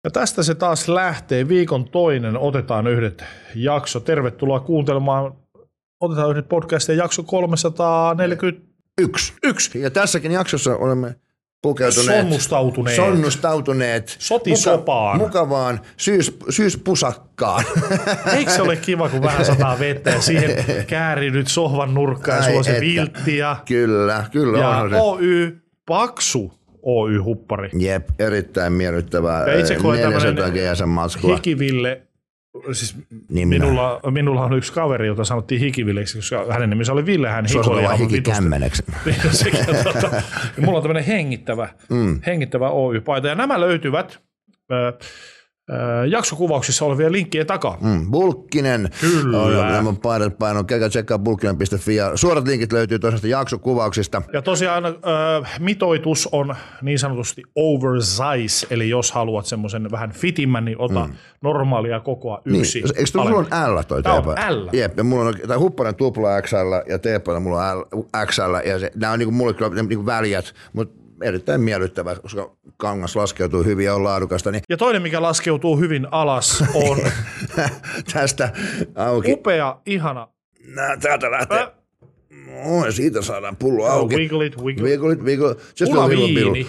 Ja tästä se taas lähtee. Viikon toinen otetaan yhdet jakso. Tervetuloa kuuntelemaan. Otetaan yhdet podcastia jakso 341. Ja tässäkin jaksossa olemme pukeutuneet. Sonnustautuneet. Sotisopaan. Mukavaan syyspusakkaan. Eikö se ole kiva, kun vähän sataa vettä ja siihen käärii nyt sohvan nurkkaan ja sulla on se viltti. Kyllä ja on se. Oy paksu. Oy-huppari. Jep, erittäin miellyttävää. Ja itse koen 400 GSM-matskua. Hikiville, siis minulla on yksi kaveri, jota sanottiin Hikivilleksi, koska hänen nimensä oli Ville, hän hikoili aivan hikikämmeneksi. Mulla on tämmöinen hengittävä Oy-paita, ja nämä löytyvät jaksokuvauksissa olevien linkkien takaa. Bulkkinen. Kyllä. Nämä paidat paino. Käykää tsekkaa bulkkinen.fi ja suorat linkit löytyy toisesta jaksokuvauksista. Ja tosiaan mitoitus on niin sanotusti oversize, eli jos haluat semmoisen vähän fitimmän, niin ota normaalia kokoa yksi. Niin. Eikö sulla on L toi Tämä on teepaita? L. Jep, ja mulla on tämä huppainen tupla XL ja teepaita mulla on XL ja nämä on niinku mulle kyllä niinku väljät, mutta erittäin miellyttävä, koska kangas laskeutuu hyvin ja on laadukasta. Niin ja toinen, mikä laskeutuu hyvin alas, on tästä auki. Upea, ihana. Täältä lähtee. Siitä saadaan pullo auki. Wiggle it. Just Pulaviini.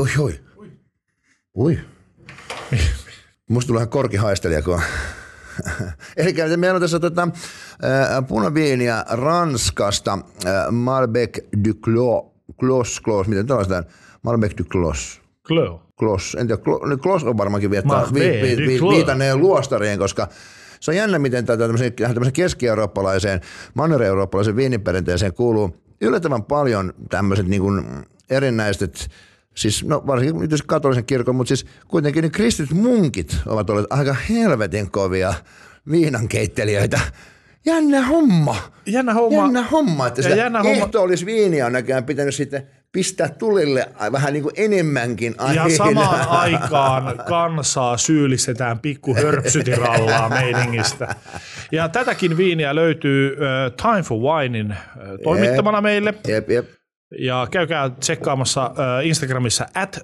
Ui. Musta tulee ihan korkihaistelija, kun eli meillä on tässä punaviiniä Ranskasta, Malbec du Clos, miten tällaista Malbec du Clos. En tiedä, Clos on varmaankin viitanneen luostariin, koska se on jännä, miten tämmöisen keski-eurooppalaiseen, manner-eurooppalaisen viiniperinteeseen kuuluu yllättävän paljon tämmöiset niin kuin erinäiset, siis no varsinkin nyt katolisen kirkon, mutta siis kuitenkin niin kristityt munkit ovat olleet aika helvetin kovia viinankeittelijöitä. Jännä homma, että sitä olisi viiniä on näköjään pitänyt sitten pistää tulille vähän niin kuin enemmänkin. Ja samaan aikaan kansaa syyllistetään pikku hörpsytirallaa meiningistä. Ja tätäkin viiniä löytyy Time for Winein toimittamana meille. Jep. Ja käykää tsekkaamassa Instagramissa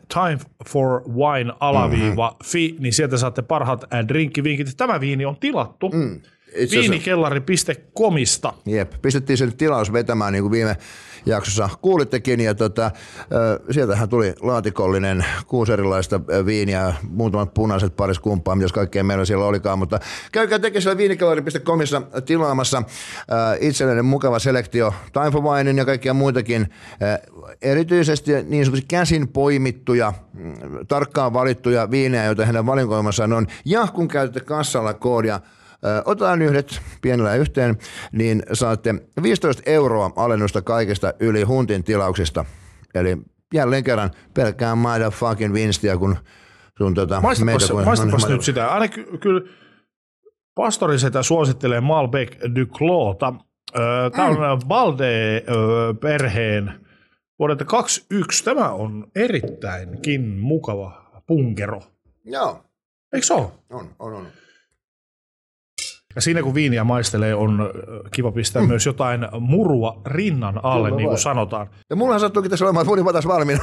@timeforwine_fi, niin sieltä saatte parhaat drinkkivinkit. Tämä viini on tilattu viinikellari.comista. Jep, pistettiin sen tilaus vetämään niin kuin viime jaksossa kuulittekin, ja sieltähän tuli laatikollinen 6 erilaista viiniä, muutamat punaiset, paris kumppaa, mitäs kaikkea meillä siellä olikaan, mutta käykää tekemään siellä viinikellari.comissa tilaamassa itsellinen mukava selektio Time for Winein ja kaikkia muitakin, erityisesti niin sanotusti käsin poimittuja, tarkkaan valittuja viinejä, joita heidän valikoimassaan on, ja kun käytätte kassalla koodia otetaan yhdet pienellä yhteen, niin saatte 15 € alennusta kaikesta yli huntin tilauksista. Eli jälleen kerran pelkkää motherfucking vinstiä, kun sun Maistapas nyt sitä. Aina kyllä pastorisetä suosittelee Malbec du Clota. Tämä on Balde-perheen vuodelta 2021. Tämä on erittäinkin mukava punkero. Joo. Eikö se ole? On. Ja siinä kun viiniä maistelee, on kiva pistää myös jotain murua rinnan alle, niin kuin sanotaan. Ja mullahan sattuukin tässä olemaan, että punin patas valmiina.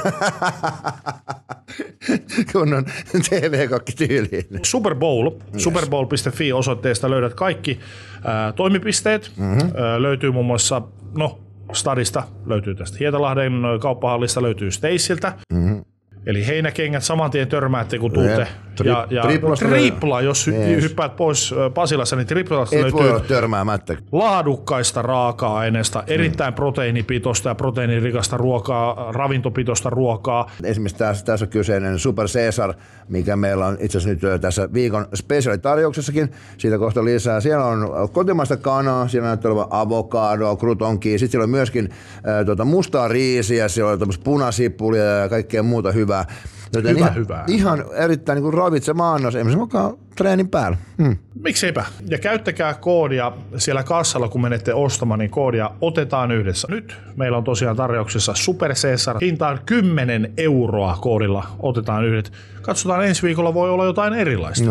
Kun on TV-kokki tyyliin. Super Bowl, superbowl.fi osoitteesta löydät kaikki toimipisteet. Löytyy muun muassa, Stadista löytyy tästä Hietalahden kauppahallista, löytyy Stacyltä. Eli heinäkengät saman tien törmäätte, kun tuutte. Ja tripla, jos hyppäät pois Pasilassa, niin triplasta löytyy voi olla törmäämättä. Laadukkaista raaka-aineesta, erittäin proteiinipitoista ja proteiinirikasta ruokaa, ravintopitoista ruokaa. Esimerkiksi tässä kyseinen Super Caesar, mikä meillä on itse asiassa nyt tässä viikon spesiaalitarjouksessakin, siitä kohta lisää. Siellä on kotimaista kanaa, siellä näyttää olevan avokadoa, croutonkia, sitten siellä on myöskin mustaa riisiä, siellä on punasipulia ja kaikkea muuta hyvää. Hyvä. Ihan erittäin niin kuin ravitsema annos, esimerkiksi mukaan treenin päällä. Mikseipä. Ja käyttäkää koodia siellä kassalla, kun menette ostamaan, niin koodia otetaan yhdessä. Nyt meillä on tosiaan tarjouksessa Super Caesar. Hinta on 10 € koodilla otetaan yhdet. Katsotaan, ensi viikolla voi olla jotain erilaista.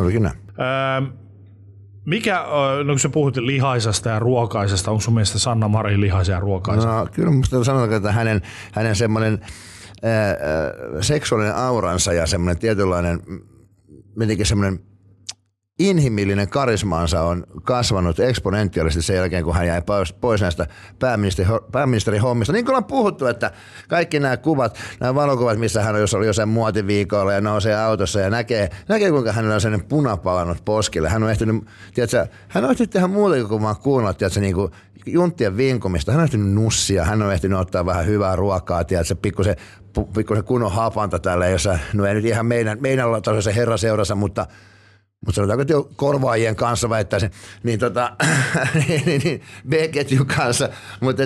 Kun sä puhut lihaisesta ja ruokaisesta, onko sun mielestä Sanna Marin lihaisen ja ruokaisen? No kyllä musta sanotaan, että hänen semmoinen seksuaalinen auransa ja semmoinen tietynlainen mitenkin semmoinen inhimillinen karismaansa on kasvanut eksponentiaalisesti sen jälkeen, kun hän jäi pois näistä pääministerin hommista. Niin kuin ollaan puhuttu, että kaikki nämä kuvat, nämä valokuvat, missä hän on, jos oli jossain muotiviikolla ja nousee autossa ja näkee kuinka hänellä on sellainen puna palannut poskille. Hän on ehtinyt, tehdä muuta kuin vaan kuunnella, niin kuin junttien vinkumista. Hän on ehtinyt nussia, hän on ehtinyt ottaa vähän hyvää ruokaa, pikkusen kunnon hapanta tällä, jossa, no ei nyt ihan meidän tasoisen herraseurassa, mutta sanotaanko, että jo korvaajien kanssa väittäisin, niin B-ketjun kanssa, mutta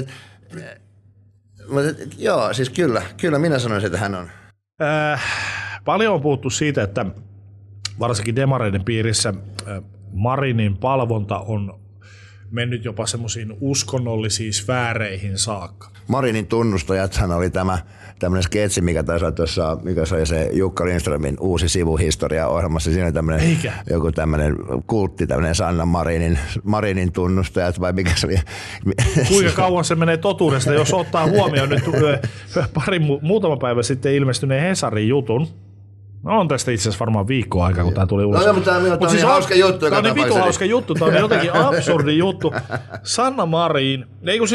joo, siis kyllä minä sanoisin, että hän on. Paljon on puhuttu siitä, että varsinkin demareiden piirissä Marinin palvonta on mennyt jopa semmoisiin uskonnollisiin sfääreihin saakka. Marinin tunnustajathan oli tämmöinen sketsi, mikä taisi olla tuossa, mikä se oli se Jukka Lindströmin uusi sivuhistoria-ohjelmassa. Siinä oli joku tämmöinen kultti, tämmöinen Sanna Marinin tunnustajat, vai mikä se oli? Kuinka kauan se menee totuudesta, jos ottaa huomioon nyt muutama päivä sitten ilmestyneen Hesarin jutun. No on tästä itse asiassa varmaan viikkoa aikaa, kun tämä tuli ulos. No mutta tämä on siis hauska juttu. Tämä on niin vitun hauska juttu, tämä on jotenkin absurdi juttu. Sanna Marin,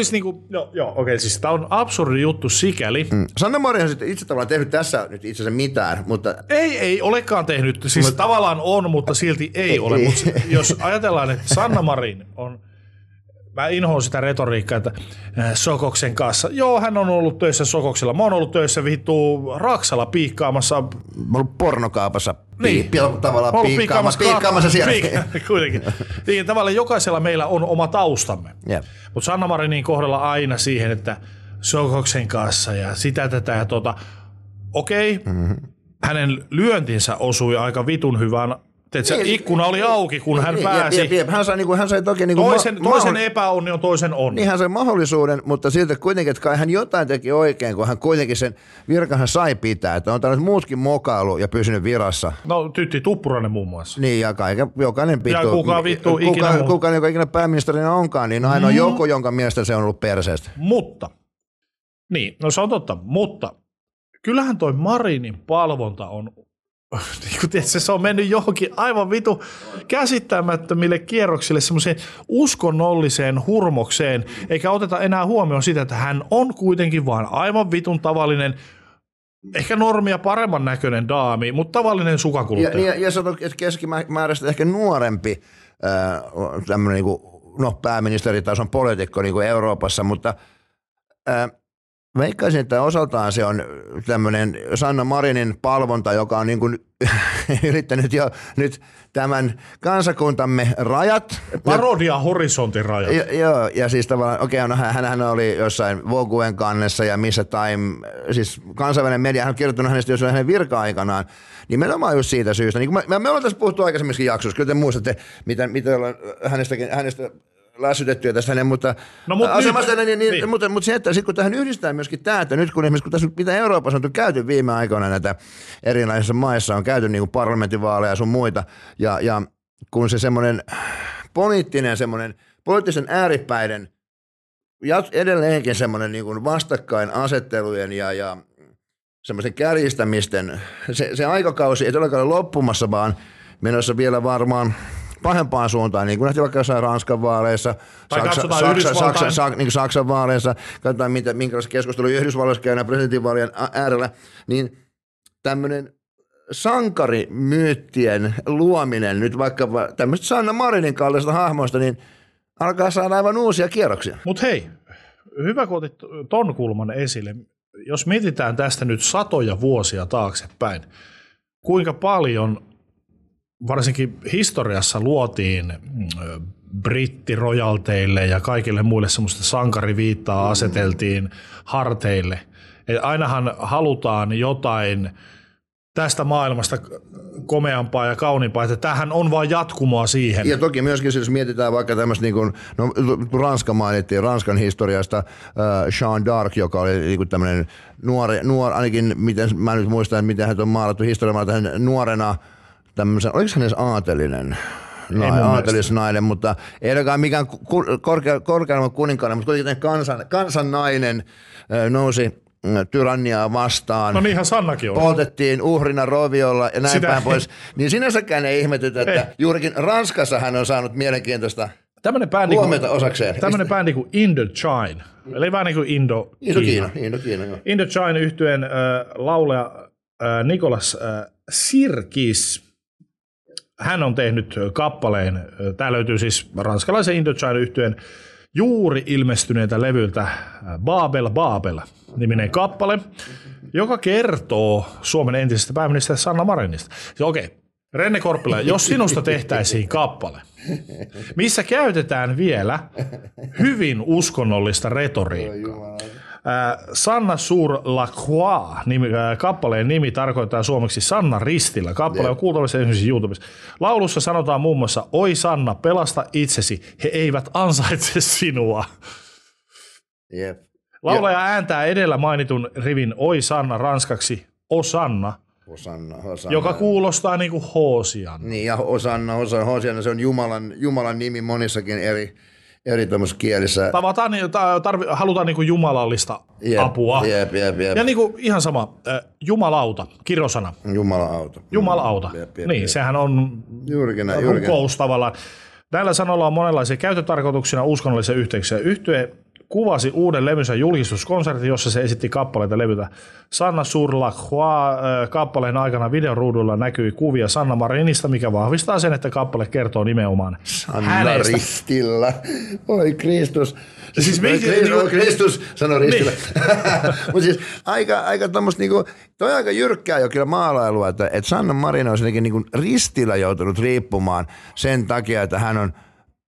siis tämä on absurdi juttu sikäli. Sanna Marin on sitten itse tavallaan tehnyt tässä nyt itse asiassa mitään, mutta... Ei olekaan tehnyt, siis tavallaan on, mutta silti ei ole. Mutta jos ajatellaan, että Sanna Marin on... Mä inhoan sitä retoriikkaa, että Sokoksen kanssa. Joo, hän on ollut töissä Sokoksella. Mä oon ollut töissä Raksalla piikkaamassa. Mä oon ollut pornokaupassa tavallaan piikkaamassa siellä. Kuitenkin. Niin, tavallaan jokaisella meillä on oma taustamme. Yep. Mutta Sanna Marinin kohdalla aina siihen, että Sokoksen kanssa ja sitä tätä ja Okei, hänen lyöntinsä osui aika vitun hyvään. Ikkuna oli auki, kun hän pääsi. Hän sai toki toisen epäonni on toisen onni. Niin hän sai mahdollisuuden, mutta siltä kuitenkin, että kai hän jotain teki oikein, kun hän kuitenkin sen virkansa sai pitää. Että on tällaiset muutkin mokailu ja pysynyt virassa. No Tytti Tuppurainen muun muassa. Niin ja jokainen vittu. Ja kukaan, joka ikinä pääministerinä onkaan, niin ainoa joku, jonka mielestä se on ollut perseestä. Mutta, niin, no se on totta, mutta kyllähän toi Marinin palvonta on... Niin kuin tietysti, se on mennyt johonkin aivan vitu käsittämättömille kierroksille semmoiseen uskonnolliseen hurmokseen, eikä oteta enää huomioon sitä, että hän on kuitenkin vaan aivan vitun tavallinen, ehkä normia paremman näköinen daami, mutta tavallinen sukakuluttaja. Ja se on keskimääräistä ehkä nuorempi tämmöinen niin pääministeritason poliitikko niin kuin Euroopassa, mutta... Veikkaisin, että osaltaan se on tämmöinen Sanna Marinin palvonta, joka on niin kuin yrittänyt jo nyt tämän kansakuntamme rajat. Parodia horisontin rajat. Joo, ja siis tavallaan, hänhän oli jossain Voguen kannessa ja Missä Time, siis kansainvälinen media, hän on kirjoittanut hänestä jossain hänen virka-aikanaan, nimenomaan just siitä syystä. Niin me ollaan tässä puhuttu aikaisemminkin jaksossa, kyllä te muistatte, mitä ollaan hänestä lässytettyä tästä hänen, mutta asemasta, mutta se, että sitten kun tähän yhdistetään myöskin tämä, että nyt kun esimerkiksi kun tässä mitä Euroopassa on käyty viime aikoina näitä erilaisissa maissa, on käyty niin kuin parlamentinvaaleja ja sun muita, ja kun se semmoinen poliittisen ääripäiden ja edelleenkin semmoinen niin kuin vastakkainasettelujen ja semmoisen kärjistämisten, se aikakausi ei todellakaan ole loppumassa, vaan menossa vielä varmaan pahempaan suuntaan, niin kuin nähtiin vaikka jossain Ranskan vaaleissa, Saksan vaaleissa, katsotaan minkälaista keskustelua Yhdysvalloissa käydään presidentinvaalien äärellä, niin tämmöinen sankarimyyttien luominen nyt vaikka tämmöistä Sanna Marinin kaltaisista hahmoista, niin alkaa saada aivan uusia kierroksia. Mutta hei, hyvä kun otit ton kulman esille. Jos mietitään tästä nyt satoja vuosia taaksepäin, kuinka paljon varsinkin historiassa luotiin brittirojalteille ja kaikille muille semmoista sankariviittaa aseteltiin harteille. Et ainahan halutaan jotain tästä maailmasta komeampaa ja kauniimpaa, että tämähän on vain jatkumoa siihen. Ja toki myöskin, jos mietitään vaikka tämmöistä, niin kuin, Ranska mainittiin, Ranskan historiasta Jeanne d'Arc, joka oli niin tämmöinen nuori, ainakin miten mä nyt muistan, miten hän on maalattu historiaa, hän nuorena tämmöisen, oliko hän edes aatelinen? Aatelisnainen, mutta ei olekaan mikään korkeamman kuninkainen, mutta kuitenkin kansan nainen nousi tyranniaa vastaan. No niinhän Sannakin on. Poltettiin uhrina roviolla ja näin päin pois. Niin sinänsäkään ei ihmetytä, että juurikin Ranskassa hän on saanut mielenkiintoista huomiota osakseen. Tämmöinen bändi kuin Indochine, eli vähän niin kuin Indokiina. Indochine yhtyeen laulaja Nicolas Sirkis. Hän on tehnyt kappaleen, tämä löytyy siis ranskalaisen Indochine yhtyeen juuri ilmestyneeltä levyltä Babel Babel -niminen kappale, joka kertoo Suomen entisestä pääministeristä Sanna Marinista. Okei, Renne Korppila, jos sinusta tehtäisiin kappale, missä käytetään vielä hyvin uskonnollista retoriikkaa. Sanna sur la croix, kappaleen nimi tarkoittaa suomeksi Sanna ristillä. Kappale on kuultavissa esimerkiksi YouTubessa. Laulussa sanotaan muun muassa, oi Sanna, pelasta itsesi, he eivät ansaitse sinua. Yep. Laulaja ääntää edellä mainitun rivin oi Sanna ranskaksi Osanna, joka kuulostaa niin kuin Hoosianna. Niin, ja Hoosianna, se on Jumalan nimi monissakin eri kielissä. Halutaan niin kuin jumalallista apua. Jep. Ja niin kuin ihan sama, jumalauta, kirosana. Jumalauta. Niin, sehän on rukous tavallaan. Näillä sanoilla on monenlaisia käyttötarkoituksina uskonnollisia yhteyksiä. Yhtye kuvasi uuden levynsä julkistuskonsertin, jossa se esitti kappaleita levyltä. Sanna sur la croix -kappaleen aikana videoruudulla näkyi kuvia Sanna Marinista, mikä vahvistaa sen, että kappale kertoo nimenomaan hänestä. Ristillä. Oi Kristus. Siis Kristus sanoi ristillä. Niin. Mutta siis aika tommoista niinku, toi aika jyrkkää jo kyllä maalailua, että Sanna Marin on jotenkin niinku ristillä joutunut riippumaan sen takia, että hän on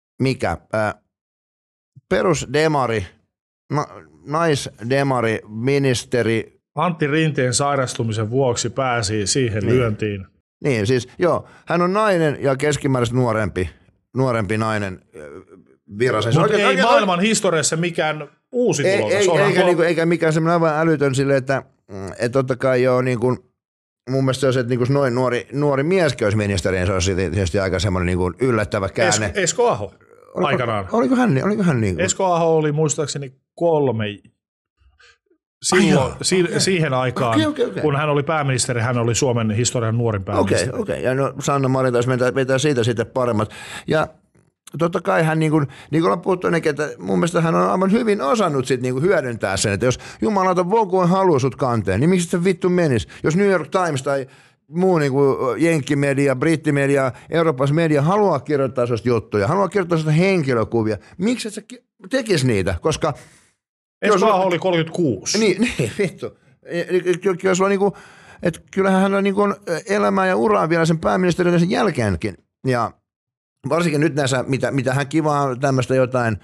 perusdemari, naisdemari, ministeri. Antti Rinteen sairastumisen vuoksi pääsi siihen lyöntiin. Niin, siis joo, hän on nainen ja keskimääräisesti nuorempi nainen virassa. Mutta ei maailman historiassa mikään uusi tulos. Eikä mikään semmoinen aivan älytön sille, että totta kai joo, niin kuin, mun mielestä se olisi, että niin noin nuori mieskin olisi ministeri, niin se olisi tietysti aika semmoinen niin kuin yllättävä käänne. Esko Aho. Aikanaan. Oliko hän niin kuin? Esko Aho oli muistaakseni 3. Silloin, siihen aikaan, okay. Kun hän oli pääministeri, hän oli Suomen historian nuorin pääministeri. Okei. Ja no, Sanna Marin taisi vetää siitä sitten paremmat. Ja totta kai hän, niin kuin ollaan puhuttu ennenkin, että mun mielestä hän on aivan hyvin osannut sit niin kuin hyödyntää sen, että jos jumalauta Vogue haluaa sut kanteen, niin miksi se vittu menisi? Jos New York Times tai muu niin kuin jenkkimedia, brittimedia, Euroopan media haluaa kirjoittaa sellaista juttuja, haluaa kirjoittaa sellaista henkilökuvia. Miksi et sä tekisi niitä? Koska Esko Aho oli 36. Niin, vittu. Jos on niinku, että kyllähän hän on niinku elämää ja uraa vielä sen pääministerin sen jälkeenkin. Ja varsinkin nyt näissä, mitä hän kivaa tämmöistä jotain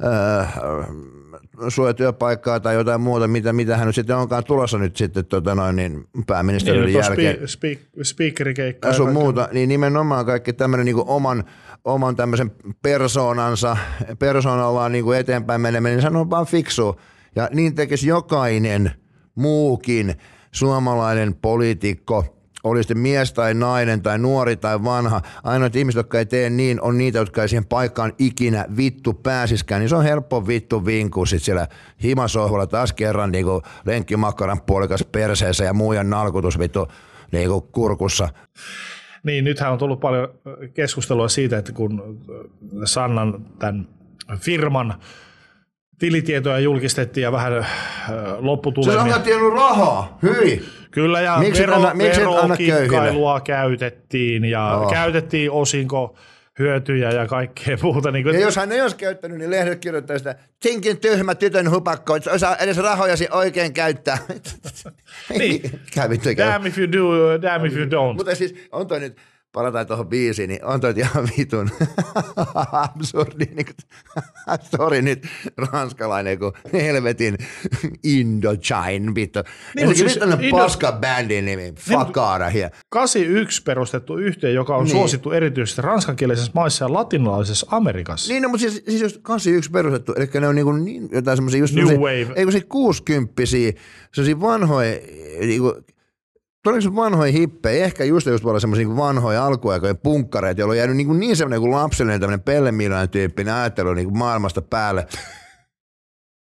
suojatyöpaikkaa tai jotain muuta, mitä hän nyt sitten onkaan tulossa nyt sitten pääministerin jälkeen. Speakerikeikkaa. Sun muuta, niin nimenomaan kaikki tämmöinen niinku oman tämmöisen persoonallaan niinku eteenpäin meneminen, niin se on vaan fiksu. Ja niin tekisi jokainen muukin suomalainen poliitikko, oli sitten mies tai nainen tai nuori tai vanha. Ainoat ihmiset, jotka ei tee niin, on niitä, jotka ei siihen paikkaan ikinä vittu pääsiskään. Niin se on helppo vittu vinkua sitten siellä himasohvalla taas kerran niinku lenkkimakkaran puolikas perseessä ja muijan nalkutus vittu niinku kurkussa. Niin, nythän on tullut paljon keskustelua siitä, että kun Sannan tämän firman tilitietoja julkistettiin ja vähän lopputulemia. Se on tiennyt rahaa, hyi. Kyllä, ja verokikkailua käytettiin ja käytettiin osinkohyötyjä ja kaikkea muuta. Niin kuin, ja jos hän ei olisi käyttänyt, niin lehdet kirjoittaa sitä, tinkin tyhmä tytön hupakko, että osaa edes rahojasi oikein käyttää. Niin. Damn if you do, damn if you don't. Mutta siis on toi nyt, palataan tuohon biisiin, niin on toi ihan vitun absurdi. Sori nyt ranskalainen, kun helvetin Indochine, vittu. Niin, siis paska bändin nimi, fuck out of here. 81 perustettu yhteen, joka on suosittu erityisesti ranskankielisessä maissa ja latinalaisessa Amerikassa. Niin, no, mutta siis just 81 perustettu, eli ne on niin jotain semmoisia just New Wave. Eikö se 60-vuotiaita, semmoisia vanhoja, todennäköisesti vanhoja hippejä, ehkä just voi olla semmoisia vanhoja alkuaikojen punkkareita, joilla on jäänyt niin semmoinen kuin lapsellinen tämmöinen Pelle Milanen tyyppinen ajattelu niin maailmasta päälle.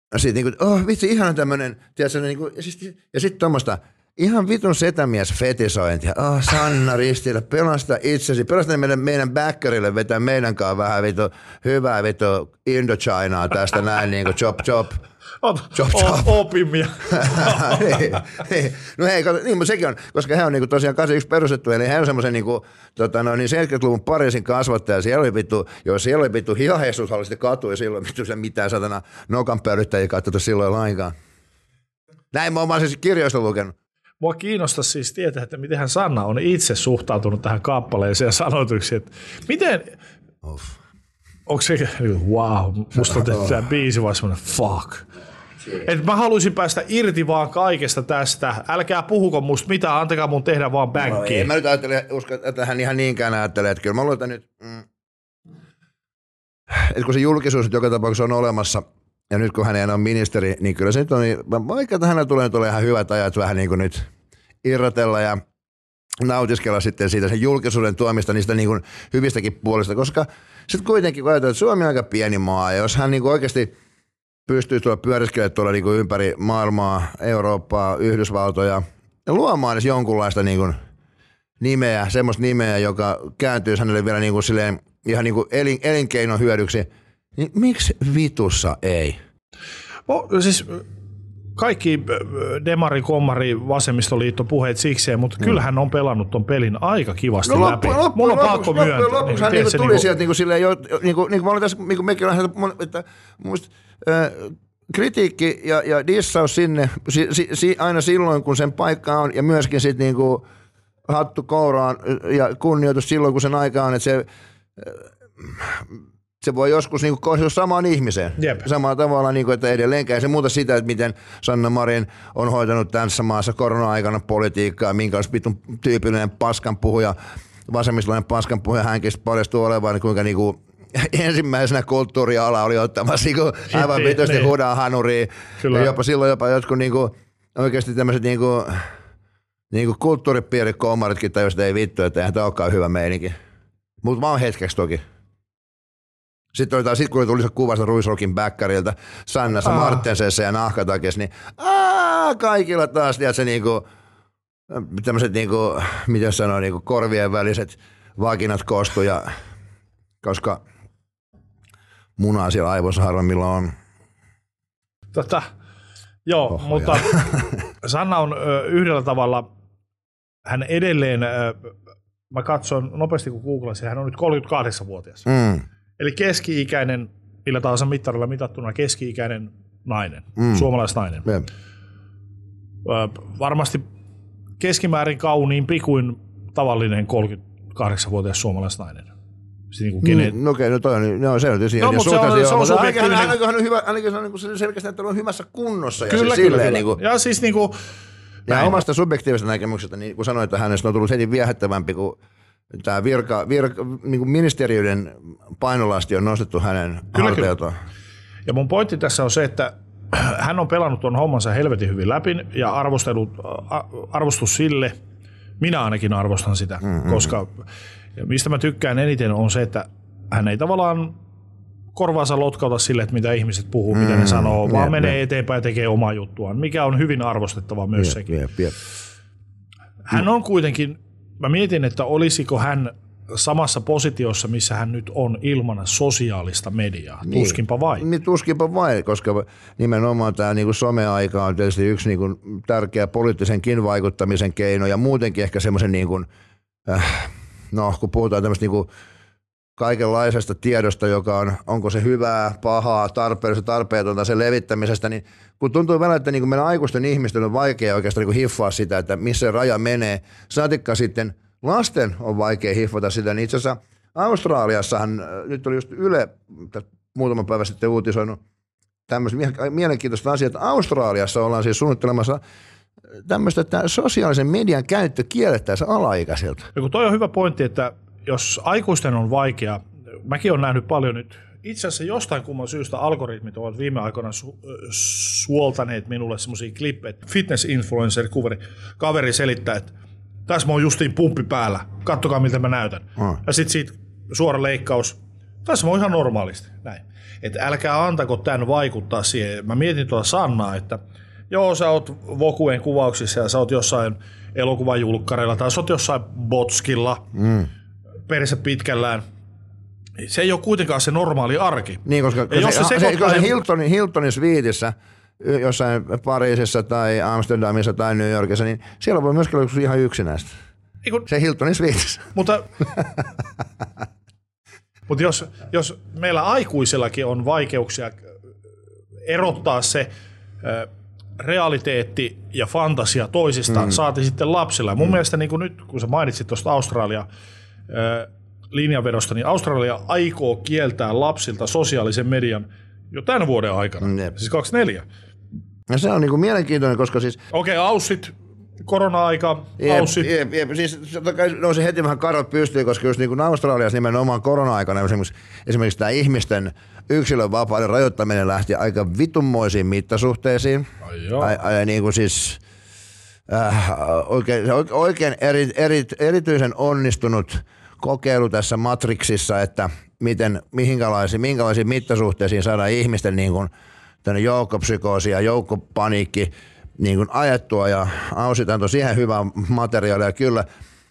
Sitten niinku, vitsi, ihana tämmönen, tiedätkö, niinku, ja sitten tommoista, ihan vitun setämies fetisointia. Sanna Ristilä, pelasta itsesi, pelasta meidän backerille, vetää meidän kanssa vähän vitu, hyvää vitu Indochinaa tästä näin, niinku chop. Opimia. niin. No hei, niin, sekin on, koska hän on niinku tosiaan 81 perustettu, eli hän on semmoisen niinku, niin 70-luvun Pariisin kasvattaja, siellä oli vittu hihaheissuus hallisti katu, ja silloin vittu mitään satana nokanpöydyttäjiä katsottu silloin lainkaan. Näin mä oon siis kirjoista lukenut. Mua kiinnostaa siis tietää, että miten Sanna on itse suhtautunut tähän kappaleeseen ja sanotuksi, että miten, onko se, wow, musta on tehty tämä biisi vai semmoinen fuck. Että mä haluaisin päästä irti vaan kaikesta tästä, älkää puhuko musta mitään, antakaa mun tehdä vaan bänkkiä. No, mä nyt usko, että hän ihan niinkään ajattelee, että kyllä mä luulen, nyt, että kun se julkisuus joka tapauksessa on olemassa, ja nyt kun hän ei enää ole ministeri, niin kyllä se nyt on, vaikka hänellä tulee nyt ihan hyvät ajat vähän niin kuin nyt irrotella ja nautiskella sitten siitä sen julkisuuden tuomista niistä niin kuin hyvistäkin puolista, koska sitten kuitenkin kun ajatellaan, että Suomi on aika pieni maa, ja jos hän niin kuin oikeasti pystyy tuolla pyöriskelemään tuolla niin kuin ympäri maailmaa, Eurooppaa, Yhdysvaltoja, ja luomaan edes jonkunlaista niin kuin nimeä, semmoista nimeä, joka kääntyy hänelle vielä niin kuin silleen, ihan niin kuin elinkeinon hyödyksi, niin miksi vitussa ei? Siis kaikki demari, kommari, vasemmistoliitto puheet sikseen, mutta kyllähän on pelannut ton pelin aika kivasti läpi. Mun on pakko myöntää. Lopuksi hän tuli sieltä niin kuin silleen, niin kuin mä olin tässä, niin kuin mekin on, että musta kritiikki ja dissaus sinne aina silloin, kun sen paikka on, ja myöskin sitten niin kuin hattu kouraan ja kunnioitus silloin, kun sen aika on, että se voi joskus niin kohdistua samaan ihmiseen. Jep. Samalla tavalla, niin kuin, että edelleenkään ei se muuta sitä, että miten Sanna Marin on hoitanut tässä maassa korona-aikana politiikkaa, minkä olisi vitun tyypillinen paskanpuhuja, vasemmistolainen paskanpuhuja, hänkin paljastuu olevan, niin kuinka niin kuin ensimmäisenä kulttuuriala oli ottamassa niin aivan vitusti niin hudaa hanuriin. Ja jopa silloin jotkut niin kuin, oikeasti tämmöiset niin kuin kulttuuripiirikomaritkin tajusivat, että ei vittu, että eihän tämä olekaan hyvä meininki. Mutta vaan hetkeksi toki. Sitten kun tuli se kuvasta Ruisrokin bäkkäriltä, Sannassa, Martensessa ja Nahkatakessa, niin kaikilla taas, tiedätkö, niinku, tämmöiset, niinku, miten sanoo, niinku korvien väliset vakinat kostu, ja koska munaa siellä aivoissa harvemmilla on. Joo, mutta Sanna on yhdellä tavalla, hän edelleen, mä katson nopeasti kun googlasin, hän on nyt 38-vuotias. Eli keski-ikäinen, millä tahansa mittarilla mitattuna keski-ikäinen nainen, suomalaisnainen. Varmasti keskimäärin kauniimpi kuin tavallinen 38-vuotias suomalaisnainen. Okei, no toi on, se on tietysti. No, mutta se on subjektiivinen. Ainakin se on niin selkeästi, että on hyvässä kunnossa. Kyllä. Niin kuin, ja siis niin kuin, ja omasta subjektiivisesta näkemyksestä, niin kun sanoin, että hänestä on tullut heti viehättävämpi kuin tämä niin kuin ministeriöiden painolasti on nostettu hänen harteiltaan. Ja mun pointti tässä on se, että hän on pelannut tuon hommansa helvetin hyvin läpi ja arvostus sille, minä ainakin arvostan sitä, koska mistä mä tykkään eniten on se, että hän ei tavallaan korvaansa lotkauta sille, että mitä ihmiset puhuu, mitä ne sanoo, vaan menee eteenpäin ja tekee omaa juttuaan, mikä on hyvin arvostettava myös sekin. Hän on kuitenkin, mä mietin, että olisiko hän samassa positiossa, missä hän nyt on ilman sosiaalista mediaa. Niin. Tuskinpa vain. Niin, tuskinpa vain, koska nimenomaan tämä niin kuin someaika on tietysti yksi niin kuin tärkeä poliittisenkin vaikuttamisen keino ja muutenkin ehkä semmoisen, niin kuin, kun puhutaan tämmöistä niin kuin kaikenlaisesta tiedosta, joka onko se hyvää, pahaa, tarpeellista, tarpeetonta sen levittämisestä, niin kun tuntuu välillä, että niin kuin meidän aikuisten ihmisten on vaikea oikeastaan niin kuin hiffaa sitä, että missä se raja menee, saatikka sitten lasten on vaikea hiffata sitä, niin itse asiassa Australiassahan, nyt oli just Yle muutama päivä sitten uutisoinut tämmöistä mielenkiintoista asiaa, että Australiassa ollaan siis suunnittelemassa tämmöistä, että sosiaalisen median käyttö kiellettäisiin alaikäisiltä. Ja kun toi on hyvä pointti, että jos aikuisten on vaikea, mäkin olen nähnyt paljon nyt, itse asiassa jostain kumman syystä algoritmit ovat viime aikoina suoltaneet minulle semmoisia klippejä, fitness-influencer kaveri selittää, että tässä mä oon justiin pumppi päällä, kattokaa miltä mä näytän. Ja sitten siitä suora leikkaus, Tässä on ihan normaalisti. Näin. Että älkää antako tämän vaikuttaa siihen. Mä mietin tuolla Sannaa, että joo, sä oot Vokuen kuvauksissa ja sä oot jossain elokuvajulkkareilla tai sä oot jossain Botskilla perse pitkällään. Se ei ole kuitenkaan se normaali arki. Niin, koska se Hiltonin sviitissä jossain Pariisissa tai Amsterdamissa tai New Yorkissa, niin siellä voi myöskin olla ihan yksinäistä. Se Hiltonin sviitissä. Mutta jos meillä aikuisillakin on vaikeuksia erottaa se realiteetti ja fantasia toisistaan, saati sitten lapsilla. Mun mielestä niin kuin nyt, kun sä mainitsit tuosta Australia linjanvedosta, niin Australia aikoo kieltää lapsilta sosiaalisen median jo tämän vuoden aikana, siis 24. Ja se on niin kuin mielenkiintoinen, koska siis... Okei, aussit, korona-aika, aussit. Siis nousi heti vähän karvat pystyyn, koska just niin kuin Australiassa nimenomaan korona-aikana esimerkiksi tämä ihmisten yksilön vapauden rajoittaminen lähti aika vitummoisiin mittasuhteisiin. Niin kuin siis oikein erityisen onnistunut kokeilu tässä Matrixissa, että minkälaisiin mittasuhteisiin saadaan ihmisten niin kuin joukkopsykoosi ja joukkopaniikki niin kuin ajettua, ja Aussit antoi siihen hyvää materiaalia kyllä.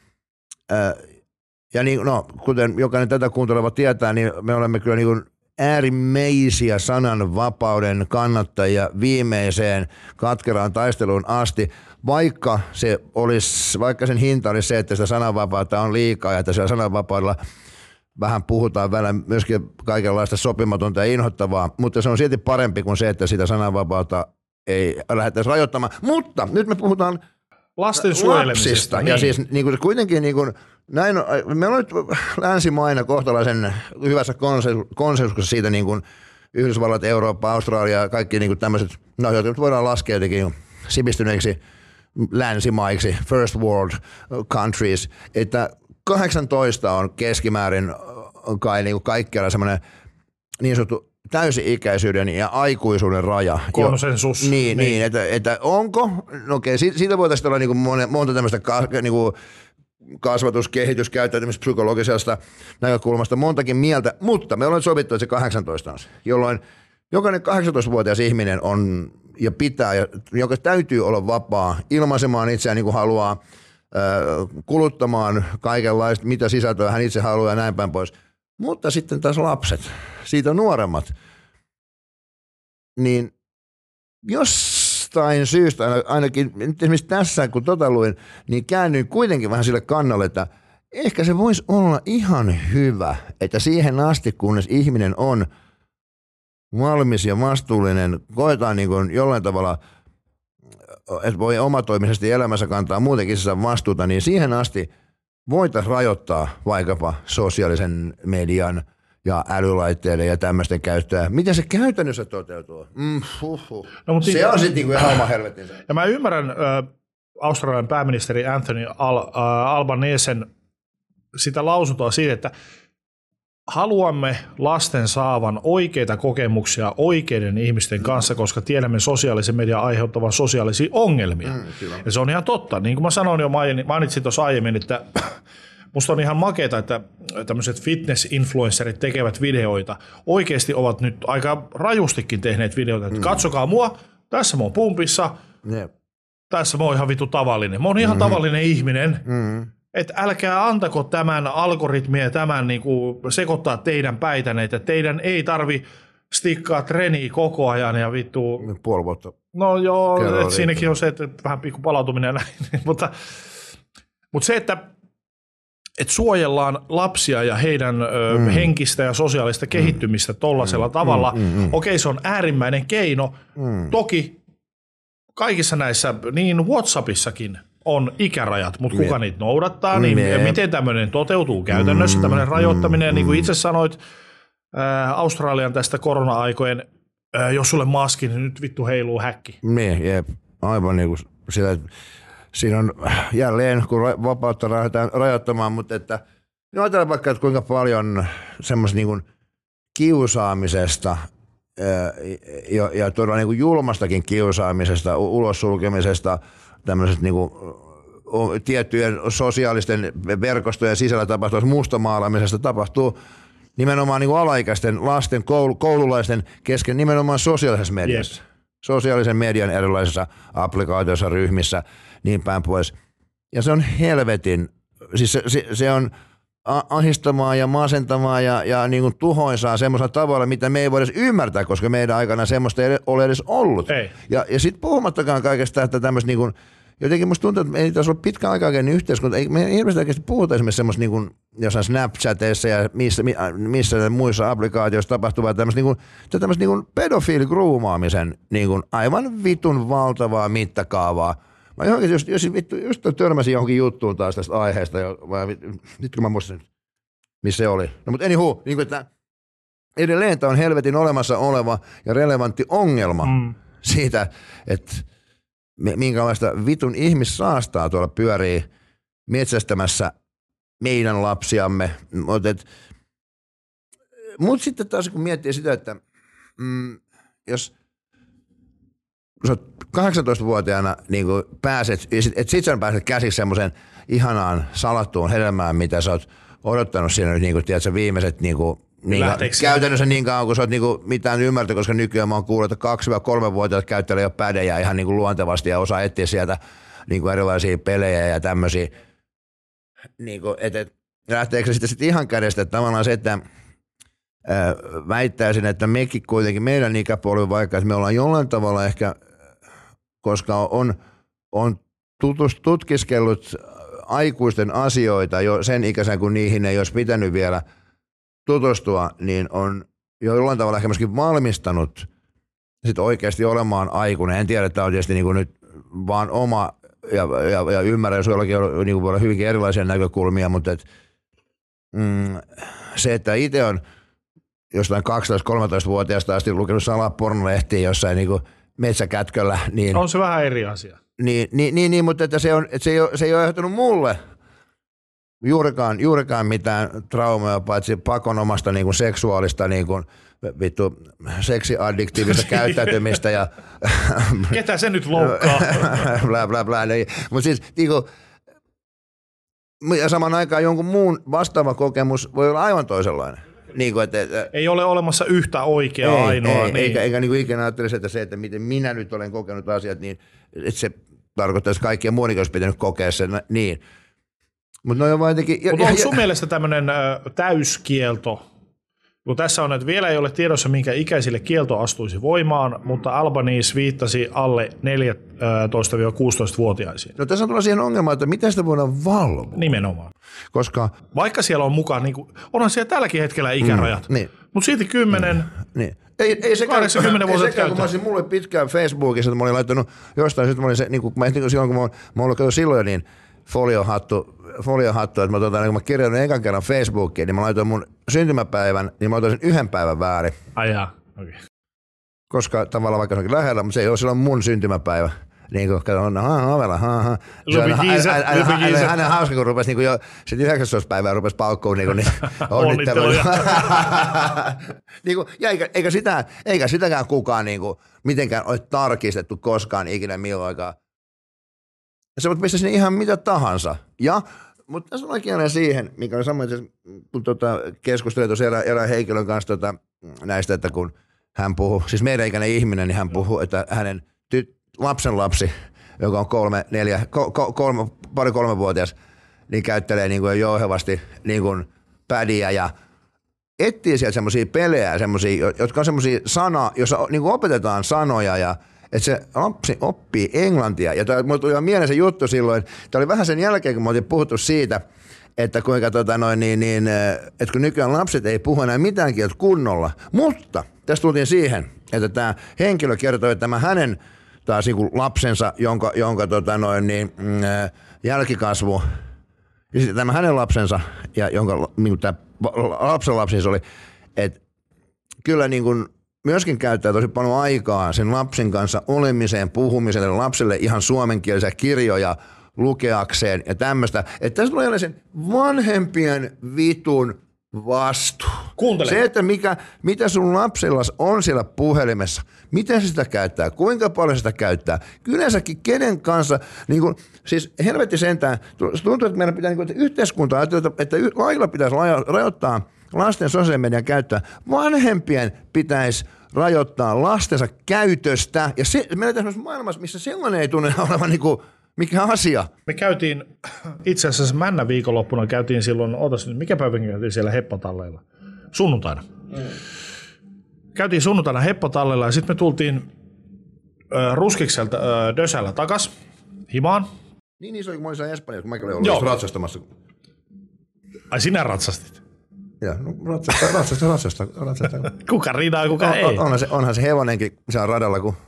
Ja niin, no, kuten jokainen tätä kuunteleva tietää, niin me olemme kyllä niin kuin äärimmäisiä sananvapauden kannattajia viimeiseen katkeraan taisteluun asti, vaikka sen hinta olisi se, että sitä sananvapautta on liikaa ja että siellä sananvapaudella vähän puhutaan välillä myöskin kaikenlaista sopimatonta ja inhottavaa, mutta se on silti parempi kuin se, että sitä sananvapautta ei lähdettäisi rajoittamaan. Mutta nyt me puhutaan lasten suojelemisesta. Niin. Ja siis niin kuin, kuitenkin niin kuin, näin on, meillä on nyt länsimaina kohtalaisen hyvässä konsensuksessa siitä niin kuin Yhdysvallat, Eurooppa, Australia, kaikki niin kuin tämmöiset, no jotka voidaan laskea jotenkin sivistyneiksi länsimaiksi, first world countries, että 18 on keskimäärin kai niin kuin kaikkialla semmoinen niin sanottu täysi-ikäisyyden ja aikuisuuden raja. Konsensus. Niin että onko, no okei, siitä voitaisiin olla niin kuin monta tämmöistä niin kuin kasvatus-, kehitys-, käyttäytymis-, psykologisesta näkökulmasta montakin mieltä, mutta me ollaan sovittu, että se 18 on se, jolloin jokainen 18-vuotias ihminen on ja pitää, joka täytyy olla vapaa ilmaisemaan itseään niin kuin haluaa, kuluttamaan kaikenlaista, mitä sisältöä hän itse haluaa ja näin päin pois. Mutta sitten taas lapset, siitä nuoremmat, niin jostain syystä, ainakin esimerkiksi tässä kun luin, niin käännyin kuitenkin vähän sille kannalle, että ehkä se voisi olla ihan hyvä, että siihen asti, kunnes ihminen on valmis ja vastuullinen, koetaan niin kuin jollain tavalla, että voi omatoimisesti elämässä kantaa muutenkin sitä vastuuta, niin siihen asti voitaisiin rajoittaa vaikkapa sosiaalisen median ja älylaitteiden ja tämmöisten käyttöä. Miten se käytännössä toteutuu? No, mutta se on sitten niinku ihan oma helvettinsä. Ja mä ymmärrän Australian pääministeri Anthony Albanezen sitä lausuntoa siitä, että haluamme lasten saavan oikeita kokemuksia oikeiden ihmisten kanssa, koska tiedämme sosiaalisen median aiheuttavan sosiaalisia ongelmia. Ja se on ihan totta. Niin kuin mä sanoin jo, mainitsin tuossa aiemmin, että musta on ihan makeeta, että tämmöiset fitness-influencerit tekevät videoita. Oikeasti ovat nyt aika rajustikin tehneet videoita, että katsokaa mua, tässä mä oon pumpissa, tässä mä oon ihan vittu tavallinen. Mä oon ihan tavallinen ihminen. Että älkää antako tämän algoritmia ja tämän niinku sekoittaa teidän päitänne, että teidän ei tarvi stikkaa treniä koko ajan ja vittu... Puoli vuotta. No joo, että siinäkin on se, että vähän pikku palautuminen ja näin. mutta se, että suojellaan lapsia ja heidän henkistä ja sosiaalista kehittymistä tollaisella tavalla, okei, se on äärimmäinen keino. Toki kaikissa näissä, niin WhatsAppissakin on ikärajat, mutta kuka niitä noudattaa, niin miten tämmöinen toteutuu käytännössä, tämmöinen rajoittaminen, niin kuin itse sanoit Australian tästä korona-aikojen, jos sulle maski, niin nyt vittu heiluu häkki. Niin, aivan niin kuin sitä, siinä on jälleen, kun vapautta lähdetään rajoittamaan, mutta että no ajatellaan vaikka, että kuinka paljon semmoista niin kuin kiusaamisesta ja todella niin kuin julmastakin kiusaamisesta, ulos sulkemisesta, tämmöisestä niin kuin tiettyjen sosiaalisten verkostojen sisällä tapahtuvasta mustamaalaamisesta tapahtuu nimenomaan niin kuin alaikäisten lasten, koululaisten kesken nimenomaan sosiaalisessa mediassa. Yes. Sosiaalisen median erilaisissa applikaatioissa, ryhmissä, niin päin pois. Ja se on helvetin, siis se on ahdistamaa ja masentavaa ja niin kuin tuhoisaa semmoisella tavalla, mitä me ei voida ymmärtää, koska meidän aikana semmoista ei ole edes ollut. Ei. Ja sitten puhumattakaan kaikesta, että tämmöistä niin kuin, jotenkin musta tuntuu, että ei tässä ole pitkän aikaa niin yhteiskunta, me ei hirveästi oikeasti puhuta esimerkiksi semmoista niin kuin jossain Snapchatissa ja missä muissa applikaatioissa tapahtuvaa tämmöistä niin kuin pedofiilikruumaamisen niin kuin aivan vitun valtavaa mittakaavaa. Mä just törmäsin johonkin juttuun taas tästä aiheesta, nyt kun mä muistan, missä se oli. No mutta anywho, niin kuin, että edelleen tämä on helvetin olemassa oleva ja relevantti ongelma siitä, että minkälaista vitun ihmissaastaa tuolla pyörii metsästämässä meidän lapsiamme. Mutta sitten taas kun miettii sitä, että jos sä oot 18-vuotiaana niin pääset, että sit sä pääset käsiksi semmoiseen ihanaan salattuun hedelmään, mitä sä oot odottanut siinä nyt, niin tiedätkö, viimeiset käytännössä niin kauan, kun sä oot mitään ymmärtänyt, koska nykyään mä oon kuullut, että 2-3-vuotiaat käyttelee jo pädejä ihan luontevasti ja osaa etsiä sieltä erilaisia pelejä ja tämmöisiä. Lähteekö se sitten ihan kädestä, että tavallaan se, että väittäisin, että mekin kuitenkin meidän ikäpolvi, vaikka että me ollaan jollain tavalla ehkä, koska on tutkiskellut aikuisten asioita jo sen ikäisenä, kun niihin ei olisi pitänyt vielä tutustua, niin on jo jollain tavalla ehkä myöskin valmistanut sit oikeasti olemaan aikuinen. En tiedä, että tämä on tietysti niin kuin nyt vaan oma ja ymmärrän, jos jollakin on, niin voi olla hyvinkin erilaisia näkökulmia, mutta se, että itse on jostain 12-13-vuotiaasta asti lukenut salapornolehtiä jossain niin kuin metsäkätköllä. Niin, on se vähän eri asia. Niin mutta että se ei ole aiheuttanut mulle juurikaan mitään traumaa, paitsi pakonomasta niin kuin seksuaalista niin kuin, seksiaddiktiivista käyttäytymistä. Ja ketä se nyt loukkaa? Bla. Niin. Mutta siis niin kuin, ja saman aikaan jonkun muun vastaava kokemus voi olla aivan toisenlainen. Niin kuin, ei ole olemassa yhtä oikeaa ainoa. Eikä niin kuin ikinä ajattelisi, että se, että miten minä nyt olen kokenut asiat, niin että se tarkoittaa, että kaikkien muunikin olisi pitänyt kokea sen niin. Mutta onko sun mielestä tämmöinen täyskielto, kun tässä on, että vielä ei ole tiedossa, minkä ikäisille kielto astuisi voimaan, mutta Albanese viittasi alle 14-16-vuotiaisiin. No tässä on tullut siihen ongelmaan, että miten sitä voidaan valvoa. Nimenomaan. Koska vaikka siellä on mukaan, niin kuin, onhan siellä tälläkin hetkellä ikärajat, niin. Mutta silti 10, niin. Ei sekään, kun mä olisin mulle pitkään Facebookissa, että mä olin laittanut jostain, sitten mä olin se, niin kuin, silloin kun mä olin silloin niin foliohattu, että kun mä kirjoitin ekan kerran Facebookiin, niin mä laitoin mun syntymäpäivän, niin mä laitoin sen 1 päivän väärin. Ai jaa, okei. Okay. Koska tavallaan vaikka se onkin lähellä, mutta se ei ole silloin mun syntymäpäivä. Niin kuin, katsotaan, hänen hauska, kun rupesi niin jo sitten 19. päivää rupesi paukkuun niin onnitteluja. Niin eikä sitäkään kukaan niin kuin, mitenkään ole tarkistettu koskaan ikinä milloinkaan. Ja se voit pistää sinne ihan mitä tahansa. Mutta tässä on oikein siihen, mikä on sama, kun keskustelin tuossa erään henkilön kanssa näistä, että kun hän puhuu, siis meidän ikäinen ihminen, niin hän puhuu, että hänen lapsenlapsi, joka on 3-4-vuotias, niin käyttelee niin kuin jouhevasti niin kuin pädiä ja etsii sieltä semmoisia pelejä, jotka on semmoisia jossa niin kuin opetetaan sanoja ja että se lapsi oppii englantia. Ja mulle tuli mieleen se juttu silloin, tämä oli vähän sen jälkeen, kun me oltiin puhuttu siitä, että kuinka että kun nykyään lapset ei puhu enää mitään kieltä kunnolla. Mutta tässä tultiin siihen, että tämä henkilö kertoi, että tämä hänen taas niin lapsensa, jonka jälkikasvu, ja sitten tämä hänen lapsensa, ja jonka niin tämä lapsenlapsensa oli, että kyllä niin kuin myöskin käyttää tosi paljon aikaa sen lapsen kanssa olemiseen, puhumiseen, lapselle ihan suomenkielisiä kirjoja lukeakseen ja tämmöistä. Että tässä tulee sen vanhempien vitun vastuu. Kuuntele. Se, että mitä sun lapsella on siellä puhelimessa, miten se sitä käyttää, kuinka paljon sitä käyttää, yleensäkin kenen kanssa, niin kuin, siis helvetti sentään, tuntuu, että meidän pitää, niin kuin, että yhteiskunta ajattelee, että lailla pitäisi rajoittaa lasten sosiaalisen median käyttöä. Vanhempien pitäisi rajoittaa lastensa käytöstä. Ja me eletään sellaisessa maailmassa, missä sellainen ei tunne olevan niinku mikä asia. Me käytiin, itse asiassa männä viikonloppuna käytiin silloin, mikä päivä käytiin siellä Heppatalleilla? Sunnuntaina. Käytiin sunnuntaina Heppatalleilla ja sitten me tultiin Ruskikselta Dösällä takas himaan. Niin iso kuin mä olin Espanjassa, kun mäkin olin ollut ratsastamassa. Ai sinä ratsastit? Joo, no ratsasta. Kuka riidaa, kuka ei. Onhan se hevonenkin siellä radalla, kun...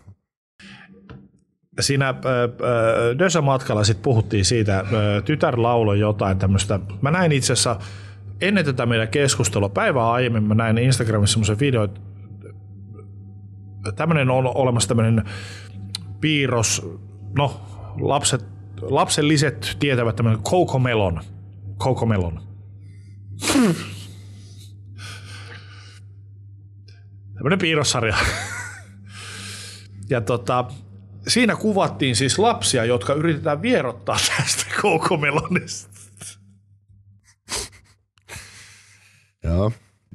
Siinä Dösä-matkalla sitten puhuttiin siitä, tytär lauloi jotain tämmöistä. Mä näin itse asiassa ennen tätä meidän keskustelua, päivää aiemmin mä näin Instagramissa semmoisen video, että tämmöinen on olemassa tämmöinen piirros, no lapselliset tietävät tämmöinen CoComelon. Tämmöinen piirrossarja. Ja siinä kuvattiin siis lapsia, jotka yritetään vierottaa tästä CoComelonista. Joo.